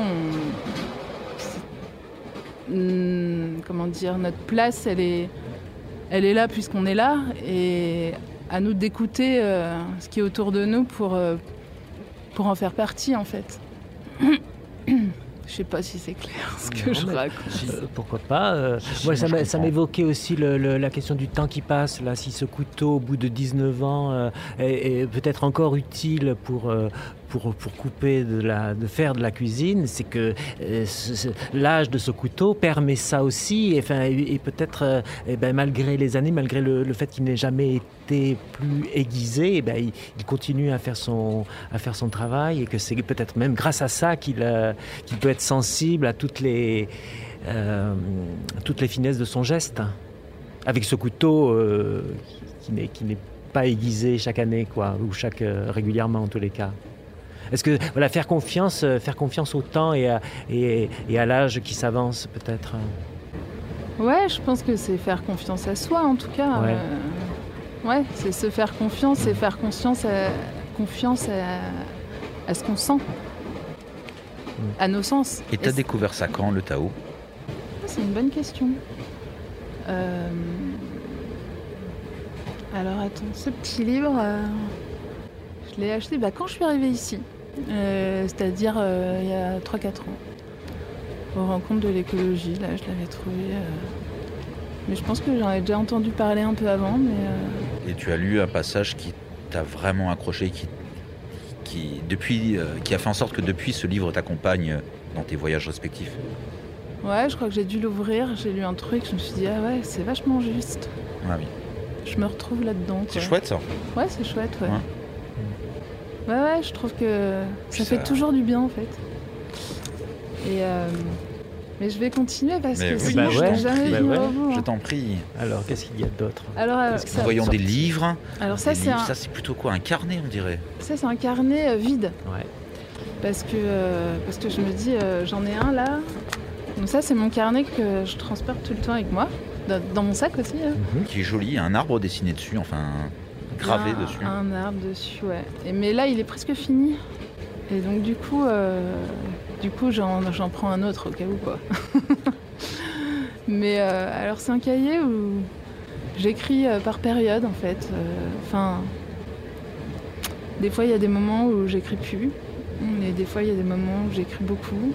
notre place, elle est là puisqu'on est là et à nous d'écouter ce qui est autour de nous pour en faire partie en fait. Je sais pas si c'est clair ce que je raconte. Pourquoi pas moi, ça m'évoquait aussi la question du temps qui passe. Là, si ce couteau, au bout de 19 ans, est peut-être encore utile pour couper, de faire de la cuisine, c'est que l'âge de ce couteau permet ça aussi. Et peut-être, malgré les années, malgré le fait qu'il n'ait jamais été plus aiguisé, il continue à faire son travail et que c'est peut-être même grâce à ça qu'il peut être sensible à toutes les finesses de son geste. Avec ce couteau qui n'est pas aiguisé chaque année, quoi, ou régulièrement en tous les cas. Est-ce que faire confiance au temps et à l'âge qui s'avance peut-être. Ouais, je pense que c'est faire confiance à soi en tout cas. Ouais, c'est se faire confiance et faire confiance à ce qu'on sent, à nos sens. Et t'as découvert ça quand, le Tao ? C'est une bonne question. Alors attends, ce petit livre, je l'ai acheté quand je suis arrivée ici, c'est-à-dire il y a 3-4 ans, aux rencontres de l'écologie. Là, je l'avais trouvé. Mais je pense que j'en ai déjà entendu parler un peu avant. Et tu as lu un passage qui t'a vraiment accroché, qui a fait en sorte que depuis ce livre t'accompagne dans tes voyages respectifs. Ouais, je crois que j'ai dû l'ouvrir, j'ai lu un truc, je me suis dit c'est vachement juste. Ah oui. Je me retrouve là-dedans. C'est chouette ça. Ouais, c'est chouette, ouais. Ouais, je trouve que ça fait toujours du bien en fait. Et mais je vais continuer parce que sinon je n'ai jamais vu au bout. Je t'en prie. Alors, qu'est-ce qu'il y a d'autre ? Voyons des livres. Alors ça, c'est plutôt quoi ? Un carnet, on dirait. Ça, c'est un carnet vide. Ouais. Parce que je me dis, j'en ai un là. Donc ça, c'est mon carnet que je transporte tout le temps avec moi. Dans mon sac aussi. Qui est joli, un arbre dessiné dessus, gravé dessus. Un arbre dessus, ouais. Mais là, il est presque fini. Et donc du coup, j'en prends un autre au cas où, quoi. Mais alors, c'est un cahier où j'écris par période, en fait. Des fois, il y a des moments où j'écris plus. Et des fois, il y a des moments où j'écris beaucoup.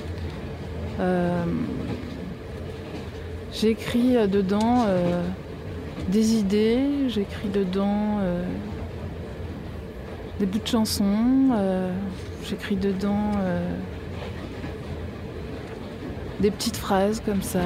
J'écris dedans des idées, j'écris dedans des bouts de chansons, j'écris dedans des petites phrases comme ça.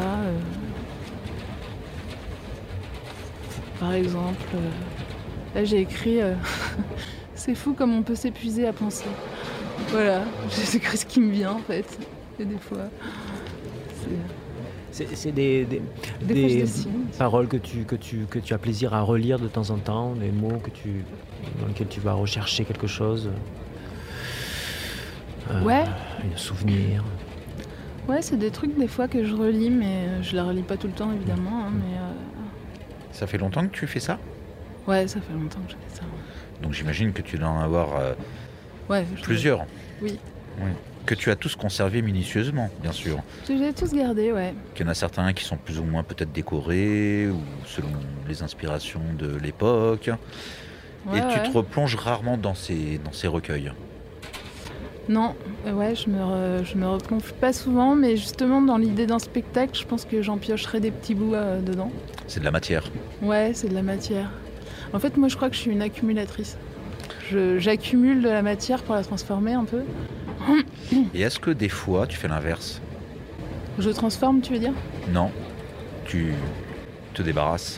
Par exemple, là j'ai écrit c'est fou comme on peut s'épuiser à penser. Voilà, j'ai écrit ce qui me vient en fait. Et des fois, C'est des Des fois, je dessine. paroles que tu as plaisir à relire de temps en temps, des mots dans lesquels tu vas rechercher quelque chose. Ouais. Un souvenir. Ouais, c'est des trucs des fois que je relis, mais je les relis pas tout le temps évidemment. Mais Ça fait longtemps que tu fais ça? ouais, ça fait longtemps que je fais ça. Donc j'imagine que tu dois en avoir Ouais. plusieurs. Oui. Que tu as tous conservés minutieusement, bien sûr. Je les ai tous gardés, ouais. Qu'il y en a certains qui sont plus ou moins peut-être décorés ou selon les inspirations de l'époque. Ouais, Et tu ouais. te replonges rarement dans ces recueils. Non, ouais, je me replonge pas souvent, mais justement dans l'idée d'un spectacle, je pense que j'en piocherai des petits bouts dedans. C'est de la matière. Ouais, c'est de la matière. En fait, moi, je crois que je suis une accumulatrice. J'accumule de la matière pour la transformer un peu. Et est-ce que des fois tu fais l'inverse? Je transforme, tu veux dire? Non. Tu te débarrasses.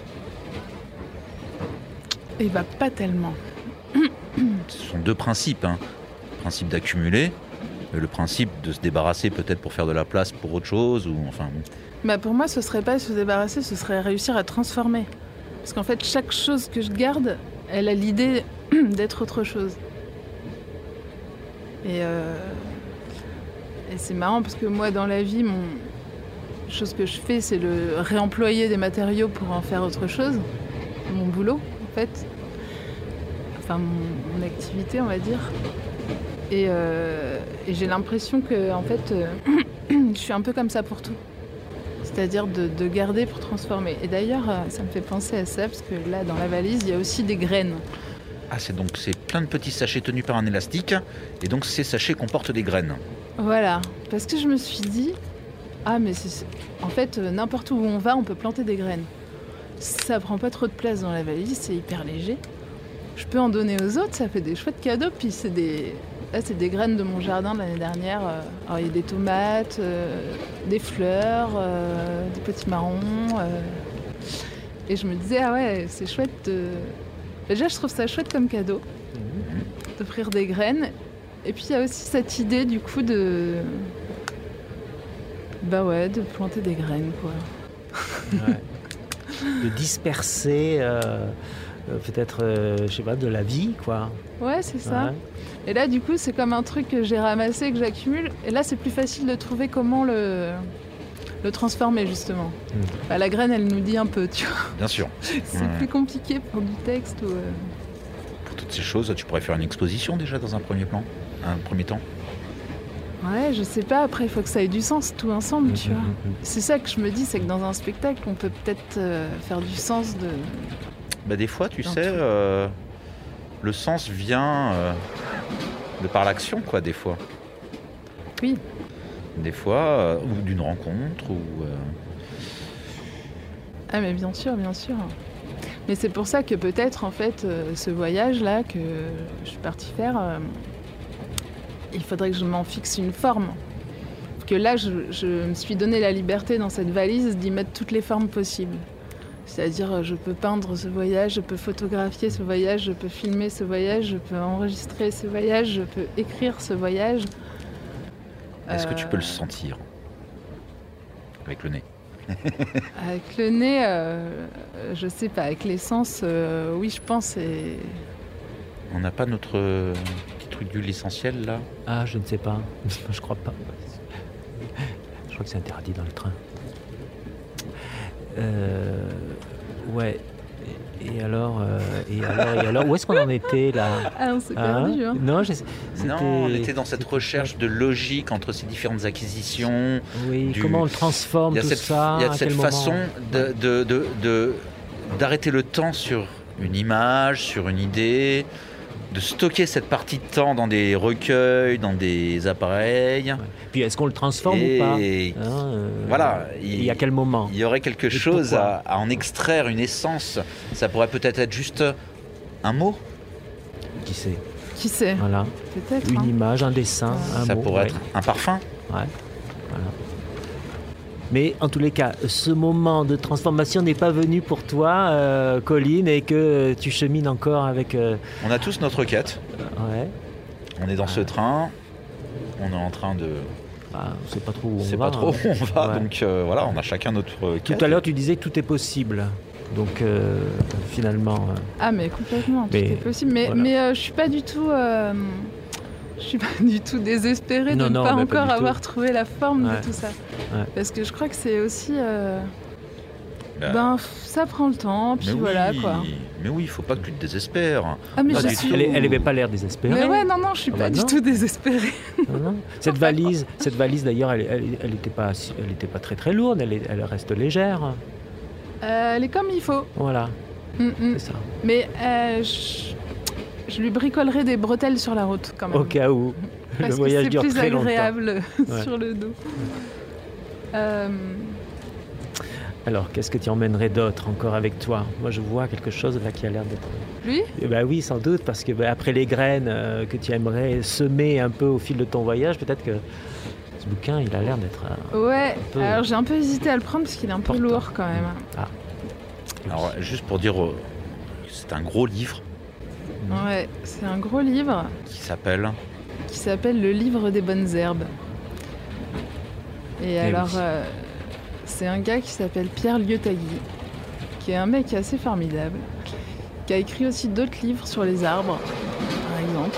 Eh bah, pas tellement. Ce sont deux principes. Le principe d'accumuler et le principe de se débarrasser peut-être pour faire de la place pour autre chose. Ou enfin. Bah, pour moi, ce serait pas se débarrasser, ce serait réussir à transformer. Parce qu'en fait, chaque chose que je garde, elle a l'idée d'être autre chose. Et c'est marrant parce que moi, dans la vie, la chose que je fais, c'est le réemployer des matériaux pour en faire autre chose. Mon boulot, en fait. Enfin, mon activité, on va dire. Et j'ai l'impression que, en fait, je suis un peu comme ça pour tout. C'est-à-dire de garder pour transformer. Et d'ailleurs, ça me fait penser à ça, parce que là, dans la valise, il y a aussi des graines. Ah, c'est plein de petits sachets tenus par un élastique. Et donc ces sachets comportent des graines. Voilà, parce que je me suis dit, mais en fait, n'importe où on va, on peut planter des graines. Ça prend pas trop de place dans la valise, c'est hyper léger. Je peux en donner aux autres, ça fait des chouettes cadeaux. Puis là, c'est des graines de mon jardin de l'année dernière. Alors, il y a des tomates, des fleurs, des petits marrons. Et je me disais, ah ouais, c'est chouette. Déjà, je trouve ça chouette comme cadeau, d'offrir des graines. Et puis, il y a aussi cette idée, du coup, de planter des graines, quoi. Ouais. De disperser, peut-être, je sais pas, de la vie, quoi. Ouais, c'est ça. Ouais. Et là, du coup, c'est comme un truc que j'ai ramassé, que j'accumule. Et là, c'est plus facile de trouver comment le transformer, justement. Bah, la graine, elle nous dit un peu, tu vois. Bien sûr. C'est plus compliqué pour du texte ou... Pour toutes ces choses, tu pourrais faire une exposition déjà dans un premier temps. Ouais, je sais pas. Après, il faut que ça ait du sens tout ensemble, tu vois. C'est ça que je me dis, c'est que dans un spectacle, on peut peut-être faire du sens de... Bah, des fois, tu Dans sais, tout. le sens vient de par l'action, quoi, des fois. Oui. Des fois, ou d'une rencontre, ou... Ah, mais bien sûr, bien sûr. Mais c'est pour ça que peut-être, en fait, ce voyage-là que je suis partie faire, il faudrait que je m'en fixe une forme. Que là, je me suis donné la liberté dans cette valise d'y mettre toutes les formes possibles. C'est-à-dire, je peux peindre ce voyage, je peux photographier ce voyage, je peux filmer ce voyage, je peux enregistrer ce voyage, je peux écrire ce voyage. Est-ce que tu peux le sentir avec le nez? Avec le nez, je sais pas. Avec les sens, oui, je pense. On n'a pas notre petit truc d'huile essentielle, là? Ah, je ne sais pas. Je crois pas. Je crois que c'est interdit dans le train. Ouais. Et alors, où est-ce qu'on en était là? Ah, on s'est perdu, hein. Non, on était dans cette recherche de logique entre ces différentes acquisitions. Oui, comment on le transforme tout ça? Il y a cette façon d'arrêter le temps sur une image, sur une idée, de stocker cette partie de temps dans des recueils, dans des appareils. Ouais. Puis est-ce qu'on le transforme ou pas? Voilà. Et à quel moment? Il y aurait quelque chose à en extraire, une essence. Ça pourrait peut-être être juste un mot. Qui sait? Qui sait? Voilà. Peut-être. Une image, un dessin, un mot. Ça pourrait être un parfum. Ouais. Voilà. Mais en tous les cas, ce moment de transformation n'est pas venu pour toi, Colline, et que tu chemines encore avec... On a tous notre quête. Ouais. On est dans ce train. On est en train on sait pas trop où on va. C'est pas trop où on va, Ouais. donc voilà, on a chacun notre quête. Tout à l'heure, tu disais que tout est possible. Donc finalement, Ah mais complètement, tout Mais, est possible. Mais, voilà. mais je suis pas du tout... je suis pas du tout désespérée Non, de ne non, pas mais pas encore du tout. avoir trouvé la forme Ouais. de tout ça. Ouais. Parce que je crois que c'est aussi... Bah, ça prend le temps, puis mais voilà oui, quoi. Mais oui, il faut pas que tu te désespères. Ah mais Pas je du suis... tout. elle avait pas l'air désespérée. Mais ouais, non, je suis Ah pas bah du non. tout désespérée. Non, non. Cette valise d'ailleurs, elle était pas très très lourde. Elle reste légère. Elle est comme il faut. Voilà, Mm. c'est ça. Mais je lui bricolerai des bretelles sur la route quand même. Au cas où Parce le voyage que dure c'est plus très longtemps. agréable Ouais. sur le dos. Alors, qu'est-ce que tu emmènerais d'autre encore avec toi? Moi, je vois quelque chose là qui a l'air d'être... Lui Eh ben oui, sans doute, parce que après les graines que tu aimerais semer un peu au fil de ton voyage, peut-être que ce bouquin, il a l'air d'être... Ouais, peu- alors j'ai un peu hésité à le prendre parce qu'il est un peu Important. lourd quand même. Ah. Alors, juste pour dire, c'est un gros livre Ouais, c'est un gros livre qui s'appelle... qui s'appelle Le livre des bonnes herbes. Et alors, oui. c'est un gars qui s'appelle Pierre Liotagui, qui est un mec assez formidable, qui a écrit aussi d'autres livres sur les arbres, par exemple.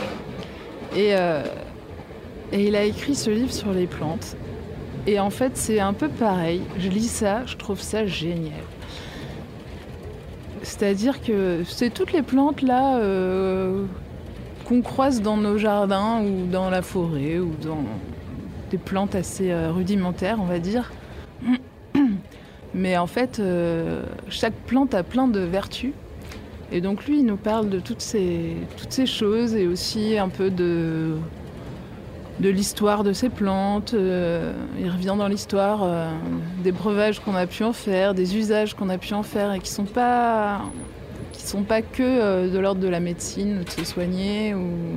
Et il a écrit ce livre sur les plantes. Et en fait, c'est un peu pareil. Je lis ça, je trouve ça génial. C'est-à-dire que c'est toutes les plantes là qu'on croise dans nos jardins ou dans la forêt ou dans des plantes assez rudimentaires, on va dire. Mais en fait, chaque plante a plein de vertus. Et donc lui, il nous parle de toutes ces choses et aussi un peu de l'histoire de ces plantes. Il revient dans l'histoire des breuvages qu'on a pu en faire, des usages qu'on a pu en faire et qui sont pas que de l'ordre de la médecine, de se soigner.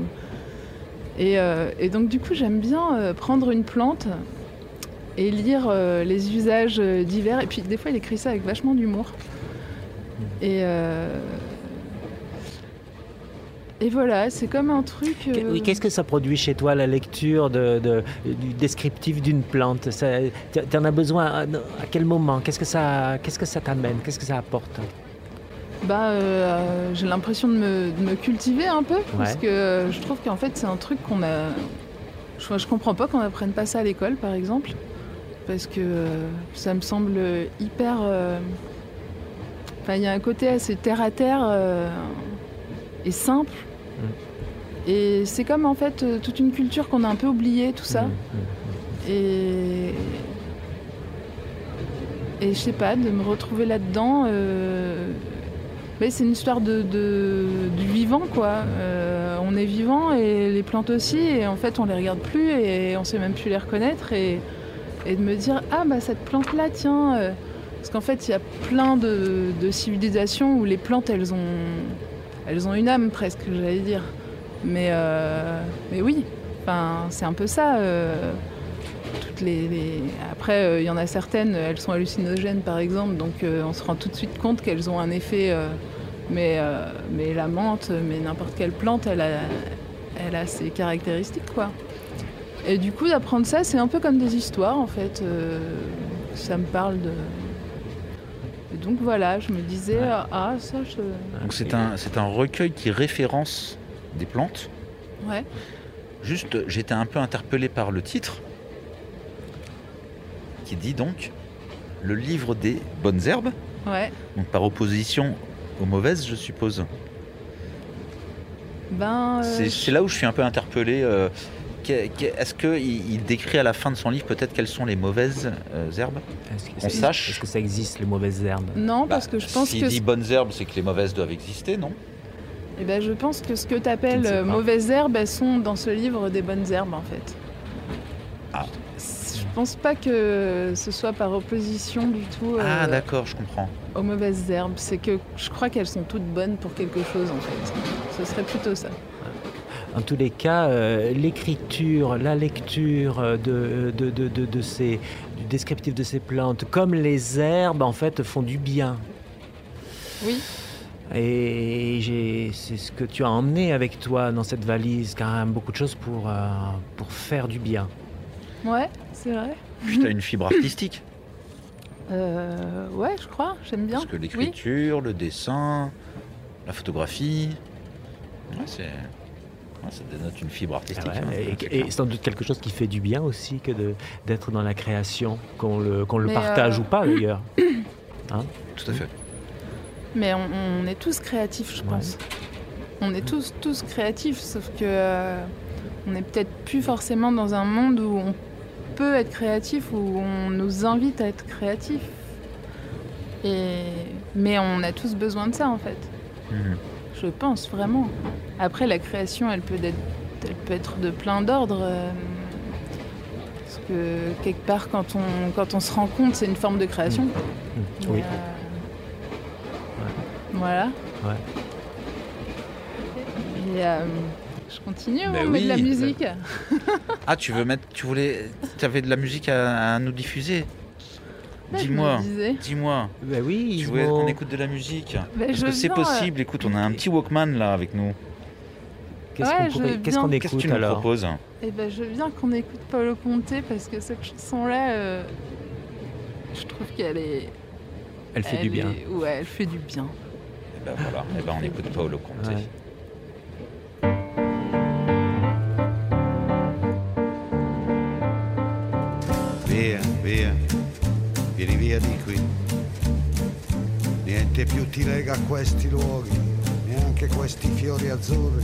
Et donc du coup, j'aime bien prendre une plante et lire les usages divers. Et puis des fois, il écrit ça avec vachement d'humour. Et voilà, c'est comme un truc... Oui, qu'est-ce que ça produit chez toi, la lecture du descriptif d'une plante? Tu en as besoin à quel moment? Qu'est-ce que ça t'amène? Qu'est-ce que ça apporte? J'ai l'impression de me cultiver un peu, parce que je trouve qu'en fait c'est un truc qu'on a... Je comprends pas qu'on apprenne pas ça à l'école, par exemple, parce que ça me semble hyper... Enfin, il y a un côté assez terre-à-terre et simple. Et c'est comme en fait toute une culture qu'on a un peu oubliée, tout ça. Et je sais pas, de me retrouver là-dedans... Mais c'est une histoire du vivant, quoi. On est vivant et les plantes aussi, et en fait on les regarde plus et on sait même plus les reconnaître. Et de me dire, ah bah cette plante-là, tiens... parce qu'en fait il y a plein de civilisations où les plantes elles ont une âme presque, j'allais dire. Mais oui, enfin, c'est un peu ça. Après, il y en a certaines, elles sont hallucinogènes par exemple, donc on se rend tout de suite compte qu'elles ont un effet. Mais la menthe, mais n'importe quelle plante, elle a ses caractéristiques, quoi. Et du coup, d'apprendre ça, c'est un peu comme des histoires, en fait. Ça me parle de... Et donc voilà, je me disais, ça, je... Donc c'est un recueil qui référence des plantes. Ouais. Juste, j'étais un peu interpellé par le titre, qui dit donc « Le livre des bonnes herbes Ouais. ». Donc par opposition aux mauvaises, je suppose. C'est là où je suis un peu interpellé. Est-ce qu'il décrit à la fin de son livre peut-être quelles sont les mauvaises herbes? On sache. Est-ce que ça existe, les mauvaises herbes? Non, parce que je pense s'il que... dit bonnes herbes, c'est que les mauvaises doivent exister, non? Eh ben, je pense que ce que tu Je ne sais appelles pas. mauvaises herbes, elles sont dans ce livre des bonnes herbes, en fait. Ah. Je pense pas que ce soit par opposition du tout Ah d'accord, je comprends. aux mauvaises herbes. C'est que je crois qu'elles sont toutes bonnes pour quelque chose, en fait. Ce serait plutôt ça. En tous les cas, l'écriture, la lecture du descriptif de ces plantes, comme les herbes, en fait, font du bien. Oui. Et c'est ce que tu as emmené avec toi dans cette valise, quand même beaucoup de choses pour faire du bien. Ouais, c'est vrai. Puis t'as une fibre artistique. Ouais, je crois, j'aime bien. Parce que l'écriture, le dessin, la photographie, ça dénote une fibre artistique. Et sans doute quelque chose qui fait du bien aussi que d'être dans la création, qu'on le partage ou pas d'ailleurs. Hein? Tout à fait. Mais on est tous créatifs, je pense. On est tous créatifs, sauf que on n'est peut-être plus forcément dans un monde où on peut être créatif, où on nous invite à être créatif. Mais on a tous besoin de ça en fait. Je pense vraiment. Après la création, elle peut être de plein d'ordres. Parce que quelque part, quand on se rend compte, c'est une forme de création. Oui. Voilà. Ouais. Et je continue, on met de la musique. Ah, tu avais de la musique à nous diffuser? Dis-moi. Bah oui, tu voulais qu'on écoute de la musique? Est-ce que c'est possible? Écoute, on a un petit Walkman là avec nous. Qu'est-ce qu'on écoute Qu'est-ce que tu nous proposes? Eh ben, je veux bien qu'on écoute Paolo Conte parce que cette chanson-là, je trouve qu'elle est... Elle fait du bien. Ouais, elle fait du bien. Et ben voilà, on écoute Paolo Conte. Ouais. Via, vieni via di qui. Niente più ti lega a questi luoghi, neanche questi fiori azzurri.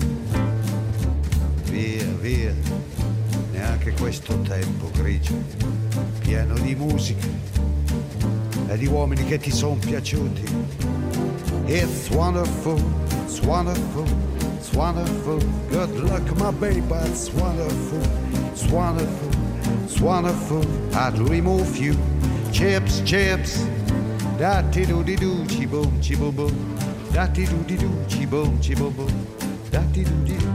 Via, neanche questo tempo grigio, pieno di musica e di uomini che ti son piaciuti. It's wonderful, it's wonderful, it's wonderful. Good luck, my baby, it's wonderful, it's wonderful, it's wonderful. I'd remove you. Chips, da-ti-do-di-do, chi-boom, chi-boom-boom. Da-ti-do-di-do, chi-boom, chi-boom-boom. Da-ti-do-di-do.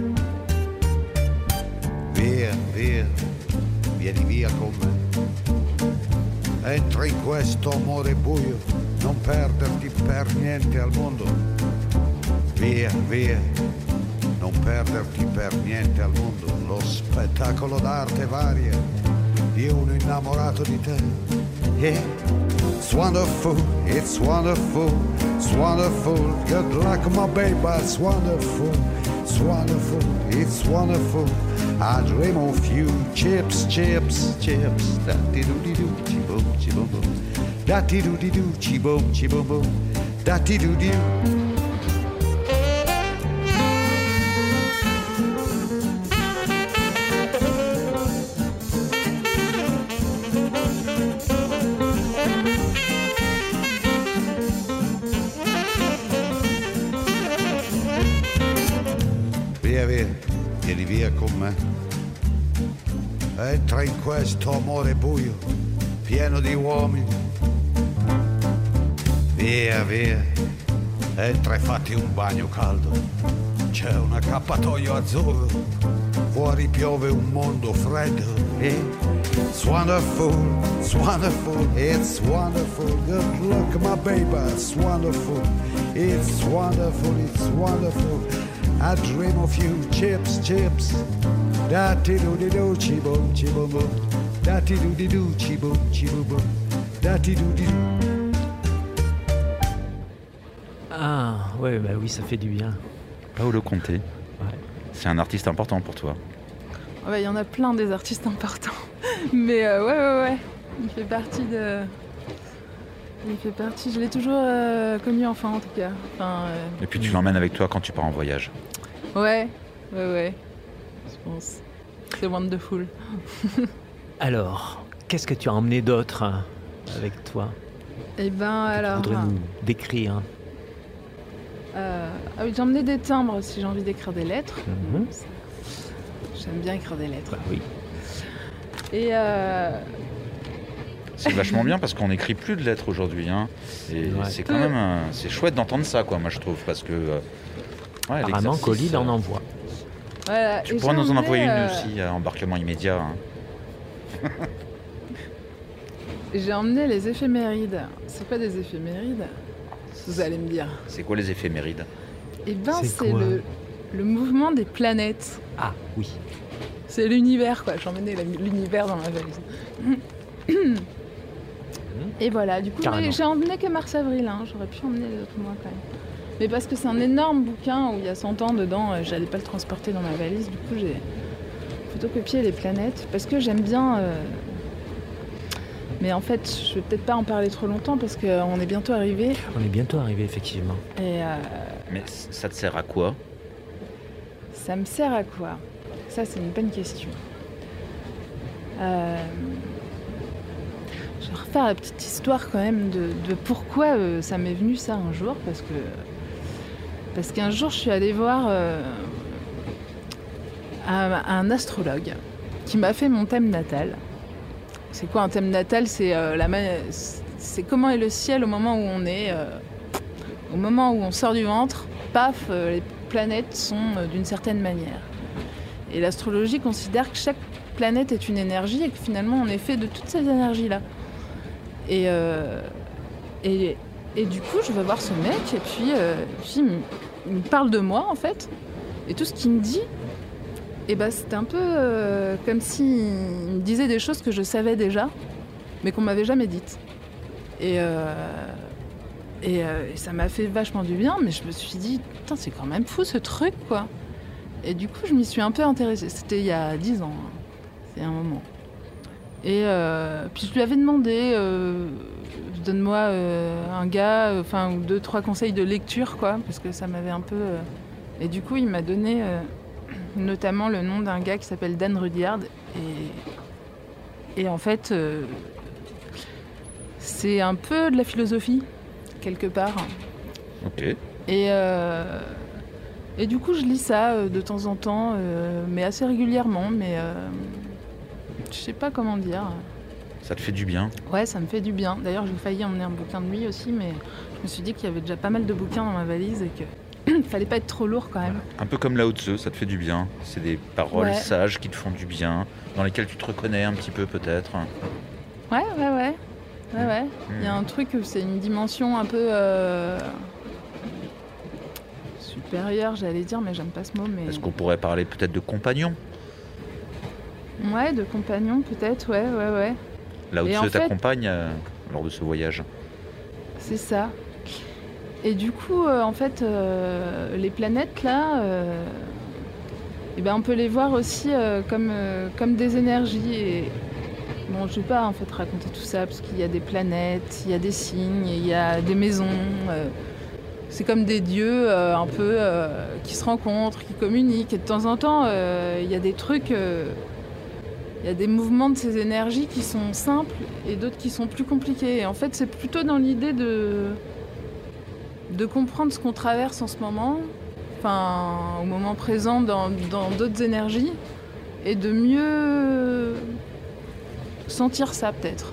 Via, vieni via con me. Entra in questo amore buio, non perderti per niente al mondo. Via, non perderti per niente al mondo. Lo spettacolo d'arte varia di uno innamorato di te. Yeah, it's wonderful, it's wonderful, it's wonderful. Good luck, my baby, it's wonderful, it's wonderful, it's wonderful. I dream of you, chips. Da-ti-do-di-do, chi-boom, chi-boom-boom. Da-ti-do-di-do, chi-boom, chi-boom-boom. Da-ti-do-di-do. Vieni via con me. Entra in questo amore buio, pieno di uomini. Via, entra e fatti un bagno caldo. C'è un accappatoio azzurro, fuori piove un mondo freddo. It's wonderful, it's wonderful, it's wonderful. Good luck, my baby, it's wonderful, it's wonderful, it's wonderful. I dream of you, chips. Da-ti-do-di-do, chi-boom, chi-boom-boom. Da-ti-do-di-do, chi-boom, chi-boom-boom. Da-ti-do-di-do. Ah, ouais, bah oui, ça fait du bien. Paolo Conte, Ouais. c'est un artiste important pour toi. Ouais, il y en a plein des artistes importants. Mais ouais. Il fait partie, je l'ai toujours connu enfant en tout cas. Et puis tu l'emmènes avec toi quand tu pars en voyage. Ouais. Je pense. C'est wonderful. Alors, qu'est-ce que tu as emmené d'autre avec toi? Eh ben alors... Tu voudrais nous décrire? Ah oui, j'ai emmené des timbres si j'ai envie d'écrire des lettres. J'aime bien écrire des lettres. Bah oui. Et C'est vachement bien parce qu'on n'écrit plus de lettres aujourd'hui. Hein. Et c'est quand même c'est chouette d'entendre ça, quoi, moi je trouve. Parce que apparemment, Colline en envoie. Voilà. Tu pourrais nous en envoyer une aussi à embarquement immédiat. Hein. J'ai emmené les éphémérides. C'est quoi des éphémérides? Vous allez me dire. C'est quoi les éphémérides? Eh ben, c'est le mouvement des planètes. Ah oui. C'est l'univers, quoi. J'emmenais l'univers dans ma valise. Et voilà, du coup, j'ai emmené que mars-avril. Hein. J'aurais pu emmener les autres mois quand même. Mais parce que c'est un énorme bouquin où il y a 100 ans dedans, j'allais pas le transporter dans ma valise. Du coup, j'ai photocopié les planètes parce que j'aime bien. Mais en fait, je vais peut-être pas en parler trop longtemps parce qu'on est bientôt arrivé. On est bientôt arrivé, effectivement. Et Mais ça te sert à quoi? Ça me sert à quoi? Ça, c'est une bonne question. Je vais refaire la petite histoire quand même de pourquoi ça m'est venu ça un jour. Parce qu'un jour, je suis allée voir un astrologue qui m'a fait mon thème natal. C'est quoi un thème natal? C'est comment est le ciel au moment où on est, au moment où on sort du ventre, paf, les planètes sont d'une certaine manière. Et l'astrologie considère que chaque planète est une énergie et que finalement on est fait de toutes ces énergies-là. Et du coup, je vais voir ce mec et puis il me parle de moi en fait. Et tout ce qu'il me dit, c'était un peu comme s'il me disait des choses que je savais déjà, mais qu'on m'avait jamais dites. Et ça m'a fait vachement du bien, mais je me suis dit, putain, c'est quand même fou ce truc, quoi. Et du coup, je m'y suis un peu intéressée. C'était il y a 10 ans, hein. C'est un moment. Et puis je lui avais demandé, donne-moi un gars, ou 2-3 conseils de lecture, quoi, parce que ça m'avait un peu... Et du coup, il m'a donné notamment le nom d'un gars qui s'appelle Dan Rudyard. Et en fait, c'est un peu de la philosophie, quelque part. Ok. Et du coup, je lis ça de temps en temps, mais assez régulièrement, mais je sais pas comment dire. Ça te fait du bien? Ouais, ça me fait du bien. D'ailleurs, j'ai failli emmener un bouquin de lui aussi, mais je me suis dit qu'il y avait déjà pas mal de bouquins dans ma valise et que fallait pas être trop lourd quand même. Voilà. Un peu comme Lao Tzu, ça te fait du bien. C'est des paroles sages qui te font du bien, dans lesquelles tu te reconnais un petit peu peut-être. Ouais. Il y a un truc où c'est une dimension un peu supérieure, j'allais dire, mais j'aime pas ce mot. Mais... Est-ce qu'on pourrait parler peut-être de compagnon? Ouais, de compagnon peut-être, ouais. Lao Tzu t'accompagne lors de ce voyage. C'est ça. Et du coup, en fait, les planètes là, on peut les voir aussi comme des énergies. Et bon, je vais pas en fait raconter tout ça parce qu'il y a des planètes, il y a des signes, il y a des maisons. C'est comme des dieux un peu qui se rencontrent, qui communiquent. Et de temps en temps, il y a des trucs. Il y a des mouvements de ces énergies qui sont simples et d'autres qui sont plus compliqués. Et en fait, c'est plutôt dans l'idée de comprendre ce qu'on traverse en ce moment, au moment présent dans d'autres énergies, et de mieux sentir ça peut-être.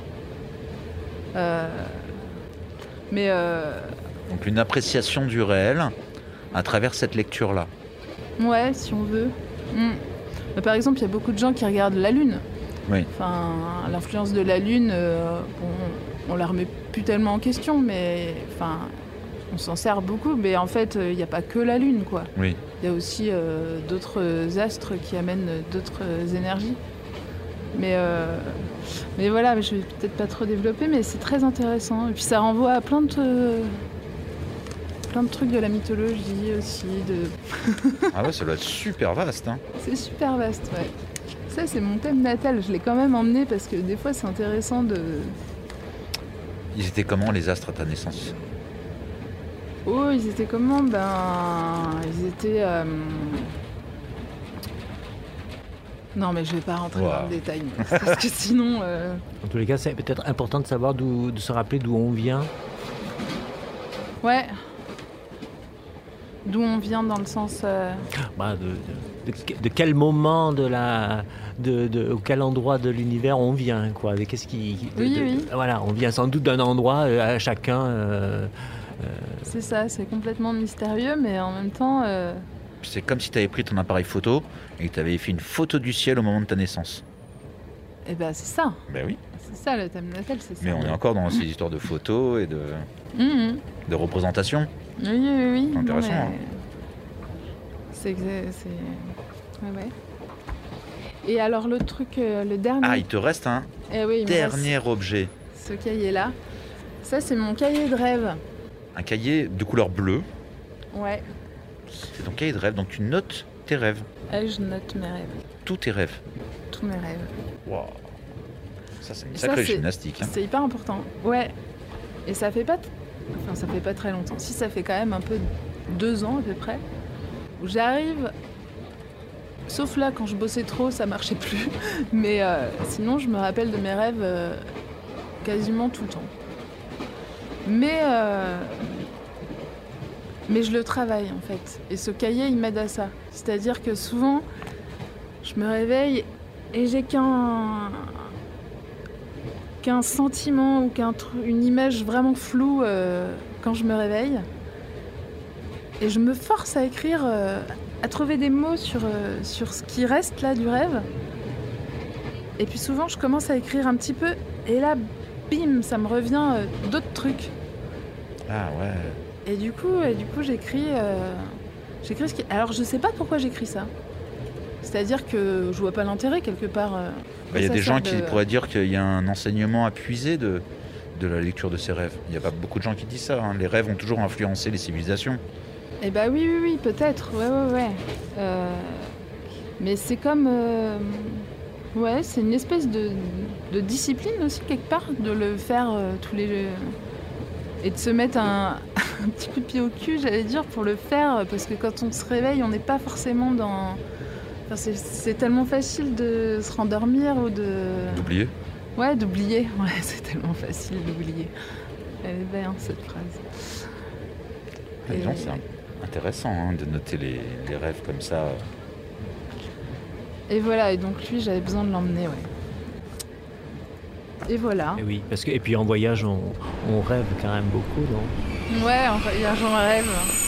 Donc une appréciation du réel à travers cette lecture-là. Ouais, si on veut. Par exemple, il y a beaucoup de gens qui regardent la Lune. Oui. L'influence de la Lune, on la remet plus tellement en question, mais on s'en sert beaucoup. Mais en fait, il n'y a pas que la Lune, quoi. Oui. Il y a aussi d'autres astres qui amènent d'autres énergies. Mais voilà, je vais peut-être pas trop développer, mais c'est très intéressant. Et puis ça renvoie à plein de trucs de la mythologie aussi. Ah ouais, ça doit être super vaste. Hein. C'est super vaste, ouais. Ça, c'est mon thème natal. Je l'ai quand même emmené parce que des fois, c'est intéressant de... Ils étaient comment, les astres à ta naissance? Oh, ils étaient comment? Ils étaient... Non, mais je vais pas rentrer dans le détail, parce que sinon... En tous les cas, c'est peut-être important de savoir de se rappeler d'où on vient. Ouais. D'où on vient dans le sens... De quel moment ou quel endroit de l'univers on vient, quoi. Qu'est-ce qui... Oui. Voilà, on vient sans doute d'un endroit à chacun. C'est ça, c'est complètement mystérieux, mais en même temps... C'est comme si tu avais pris ton appareil photo et que tu avais fait une photo du ciel au moment de ta naissance. Eh ben c'est ça. Ben oui. C'est ça le thème natal, c'est ça. Mais on est encore dans ces histoires de photos et de représentation. Oui. Intéressant. C'est... Ouais. Et alors l'autre truc, le dernier... Ah, il te reste un dernier objet. Ce cahier-là. Ça, c'est mon cahier de rêve. Un cahier de couleur bleue. Ouais. C'est ton cahier de rêve, donc tu notes tes rêves. Je note mes rêves. Tous tes rêves. Tous mes rêves. Waouh. Ça, c'est une sacrée gymnastique. Hein. C'est hyper important. Ouais. Et ça fait pas... ça fait pas très longtemps. Si, ça fait quand même un peu 2 ans à peu près. Où j'arrive... Sauf là, quand je bossais trop, ça marchait plus. Mais sinon, je me rappelle de mes rêves quasiment tout le temps. Mais je le travaille, en fait. Et ce cahier, il m'aide à ça. C'est-à-dire que souvent, je me réveille et j'ai qu'un sentiment ou une image vraiment floue quand je me réveille. Et je me force à écrire... à trouver des mots sur ce qui reste là du rêve. Et puis souvent, je commence à écrire un petit peu, et là, bim, ça me revient d'autres trucs. Ah ouais. Et du coup, j'écris ce qui... Alors, je sais pas pourquoi j'écris ça. C'est-à-dire que je vois pas l'intérêt, quelque part. Il y a des gens qui pourraient dire qu'il y a un enseignement à puiser de la lecture de ces rêves. Il n'y a pas beaucoup de gens qui disent ça. Hein. Les rêves ont toujours influencé les civilisations. Eh bah oui, peut-être, ouais. Mais c'est comme... ouais, c'est une espèce de discipline aussi, quelque part, de le faire tous les... Et de se mettre un petit coup de pied au cul, j'allais dire, pour le faire, parce que quand on se réveille, on n'est pas forcément dans... Enfin, c'est tellement facile de se rendormir ou de... D'oublier ? Ouais, d'oublier. Ouais, c'est tellement facile d'oublier. Elle est belle, hein, cette phrase. Non, c'est intéressant hein, de noter les rêves comme ça. Et voilà, et donc lui, j'avais besoin de l'emmener, ouais. Et voilà. Et oui, parce que et puis en voyage, on rêve quand même beaucoup, non ? Ouais, en voyage, on rêve.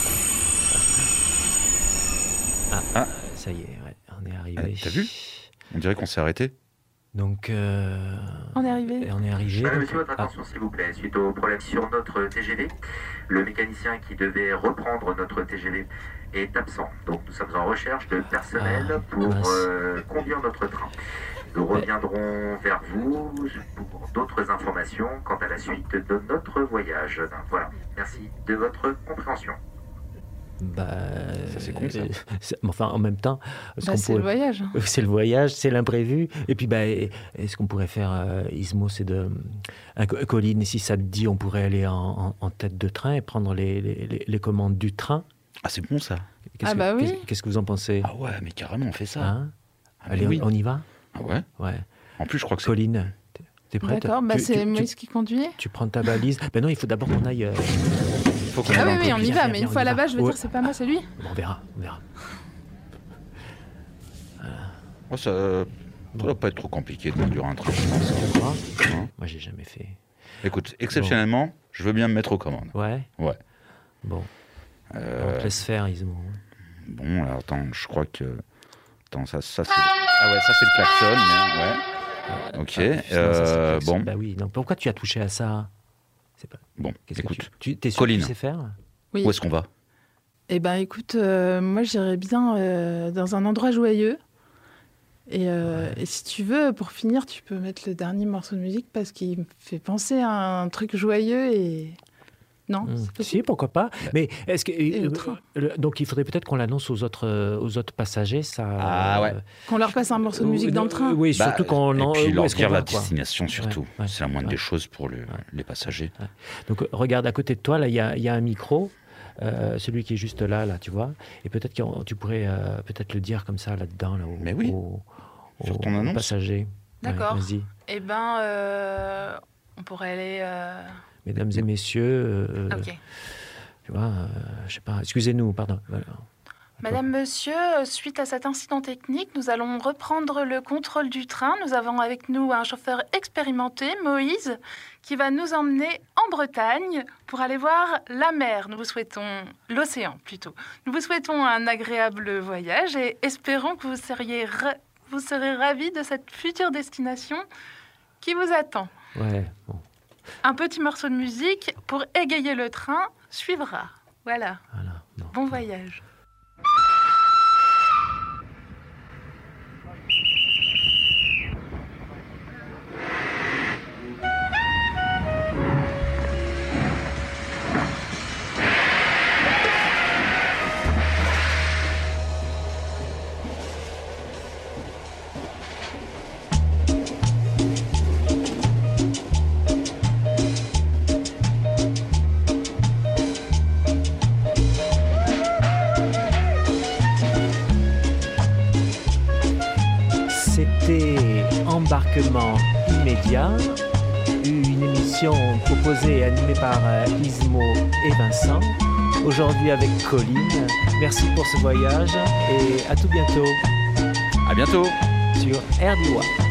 Ah, ça y est, ouais, on est arrivé. T'as vu ? On dirait qu'on s'est arrêté. Donc, on est arrivé. Madame, monsieur, votre attention s'il vous plaît. Suite au problème sur notre TGV, le mécanicien qui devait reprendre notre TGV est absent. Donc nous sommes en recherche de personnel pour conduire notre train. Nous reviendrons vers vous pour d'autres informations quant à la suite de notre voyage. Voilà, merci de votre compréhension. Bah, ça c'est con ça. Enfin, en même temps, le voyage. C'est le voyage, c'est l'imprévu. Et puis, est-ce qu'on pourrait faire, Ismo, c'est de Colline, si ça te dit, on pourrait aller en tête de train et prendre les commandes du train. Ah, c'est bon ça. Oui. Qu'est-ce que vous en pensez ? Ah ouais, mais carrément, on fait ça. Hein allez, oui. On y va ? Ah ouais. Ouais. En plus, je crois que c'est... Colline, t'es prête ? D'accord, c'est Moïse qui conduit. Tu prends ta valise. Non, il faut d'abord qu'on aille... oui, on y va, mais une fois là-bas, je veux dire, c'est pas moi, c'est lui. Bon, on verra. Oh, ça doit pas être trop compliqué de conduire un train, je pense. Moi, j'ai jamais fait. Écoute, exceptionnellement, je veux bien me mettre aux commandes. Ouais. Bon. On te laisse faire, Ismo. Bon, alors attends, je crois que... Attends, ça c'est... Ah ouais, ça c'est le klaxon, mais ouais. Ok, bon. Bah oui, non, pourquoi tu as touché à ça ? C'est pas... Bon, écoute, t'es sûr Colline, que tu sais faire ? Oui. Où est-ce qu'on va ? Eh ben, écoute, moi j'irais bien dans un endroit joyeux. Et si tu veux, pour finir, tu peux mettre le dernier morceau de musique parce qu'il me fait penser à un truc joyeux et... Non, si, pourquoi pas. Mais est-ce que donc il faudrait peut-être qu'on l'annonce aux autres passagers, ça. Ah ouais. Qu'on leur passe un morceau de musique dans le train. Oui, surtout qu'on et puis leur dire la destination surtout. Ouais, c'est la moindre des choses pour les passagers. Ouais. Donc regarde à côté de toi là, il y a un micro. Celui qui est juste là, tu vois. Et peut-être que tu pourrais peut-être le dire comme ça là-dedans, sur ton annonce. Passagers. D'accord. Ouais, vas-y. Eh ben, on pourrait aller. Mesdames et messieurs, ok. Tu vois, je sais pas, excusez-nous, pardon. Voilà. Madame, monsieur, suite à cet incident technique, nous allons reprendre le contrôle du train. Nous avons avec nous un chauffeur expérimenté, Moïse, qui va nous emmener en Bretagne pour aller voir la mer. Nous vous souhaitons l'océan, plutôt. Nous vous souhaitons un agréable voyage et espérons que vous serez ravis de cette future destination qui vous attend. Ouais, bon. Un petit morceau de musique pour égayer le train suivra. Voilà. Bon voyage. embarquement immédiat. Une émission proposée et animée par Ismo et Vincent. Aujourd'hui avec Colline. Merci pour ce voyage et à tout bientôt. À bientôt sur RDY.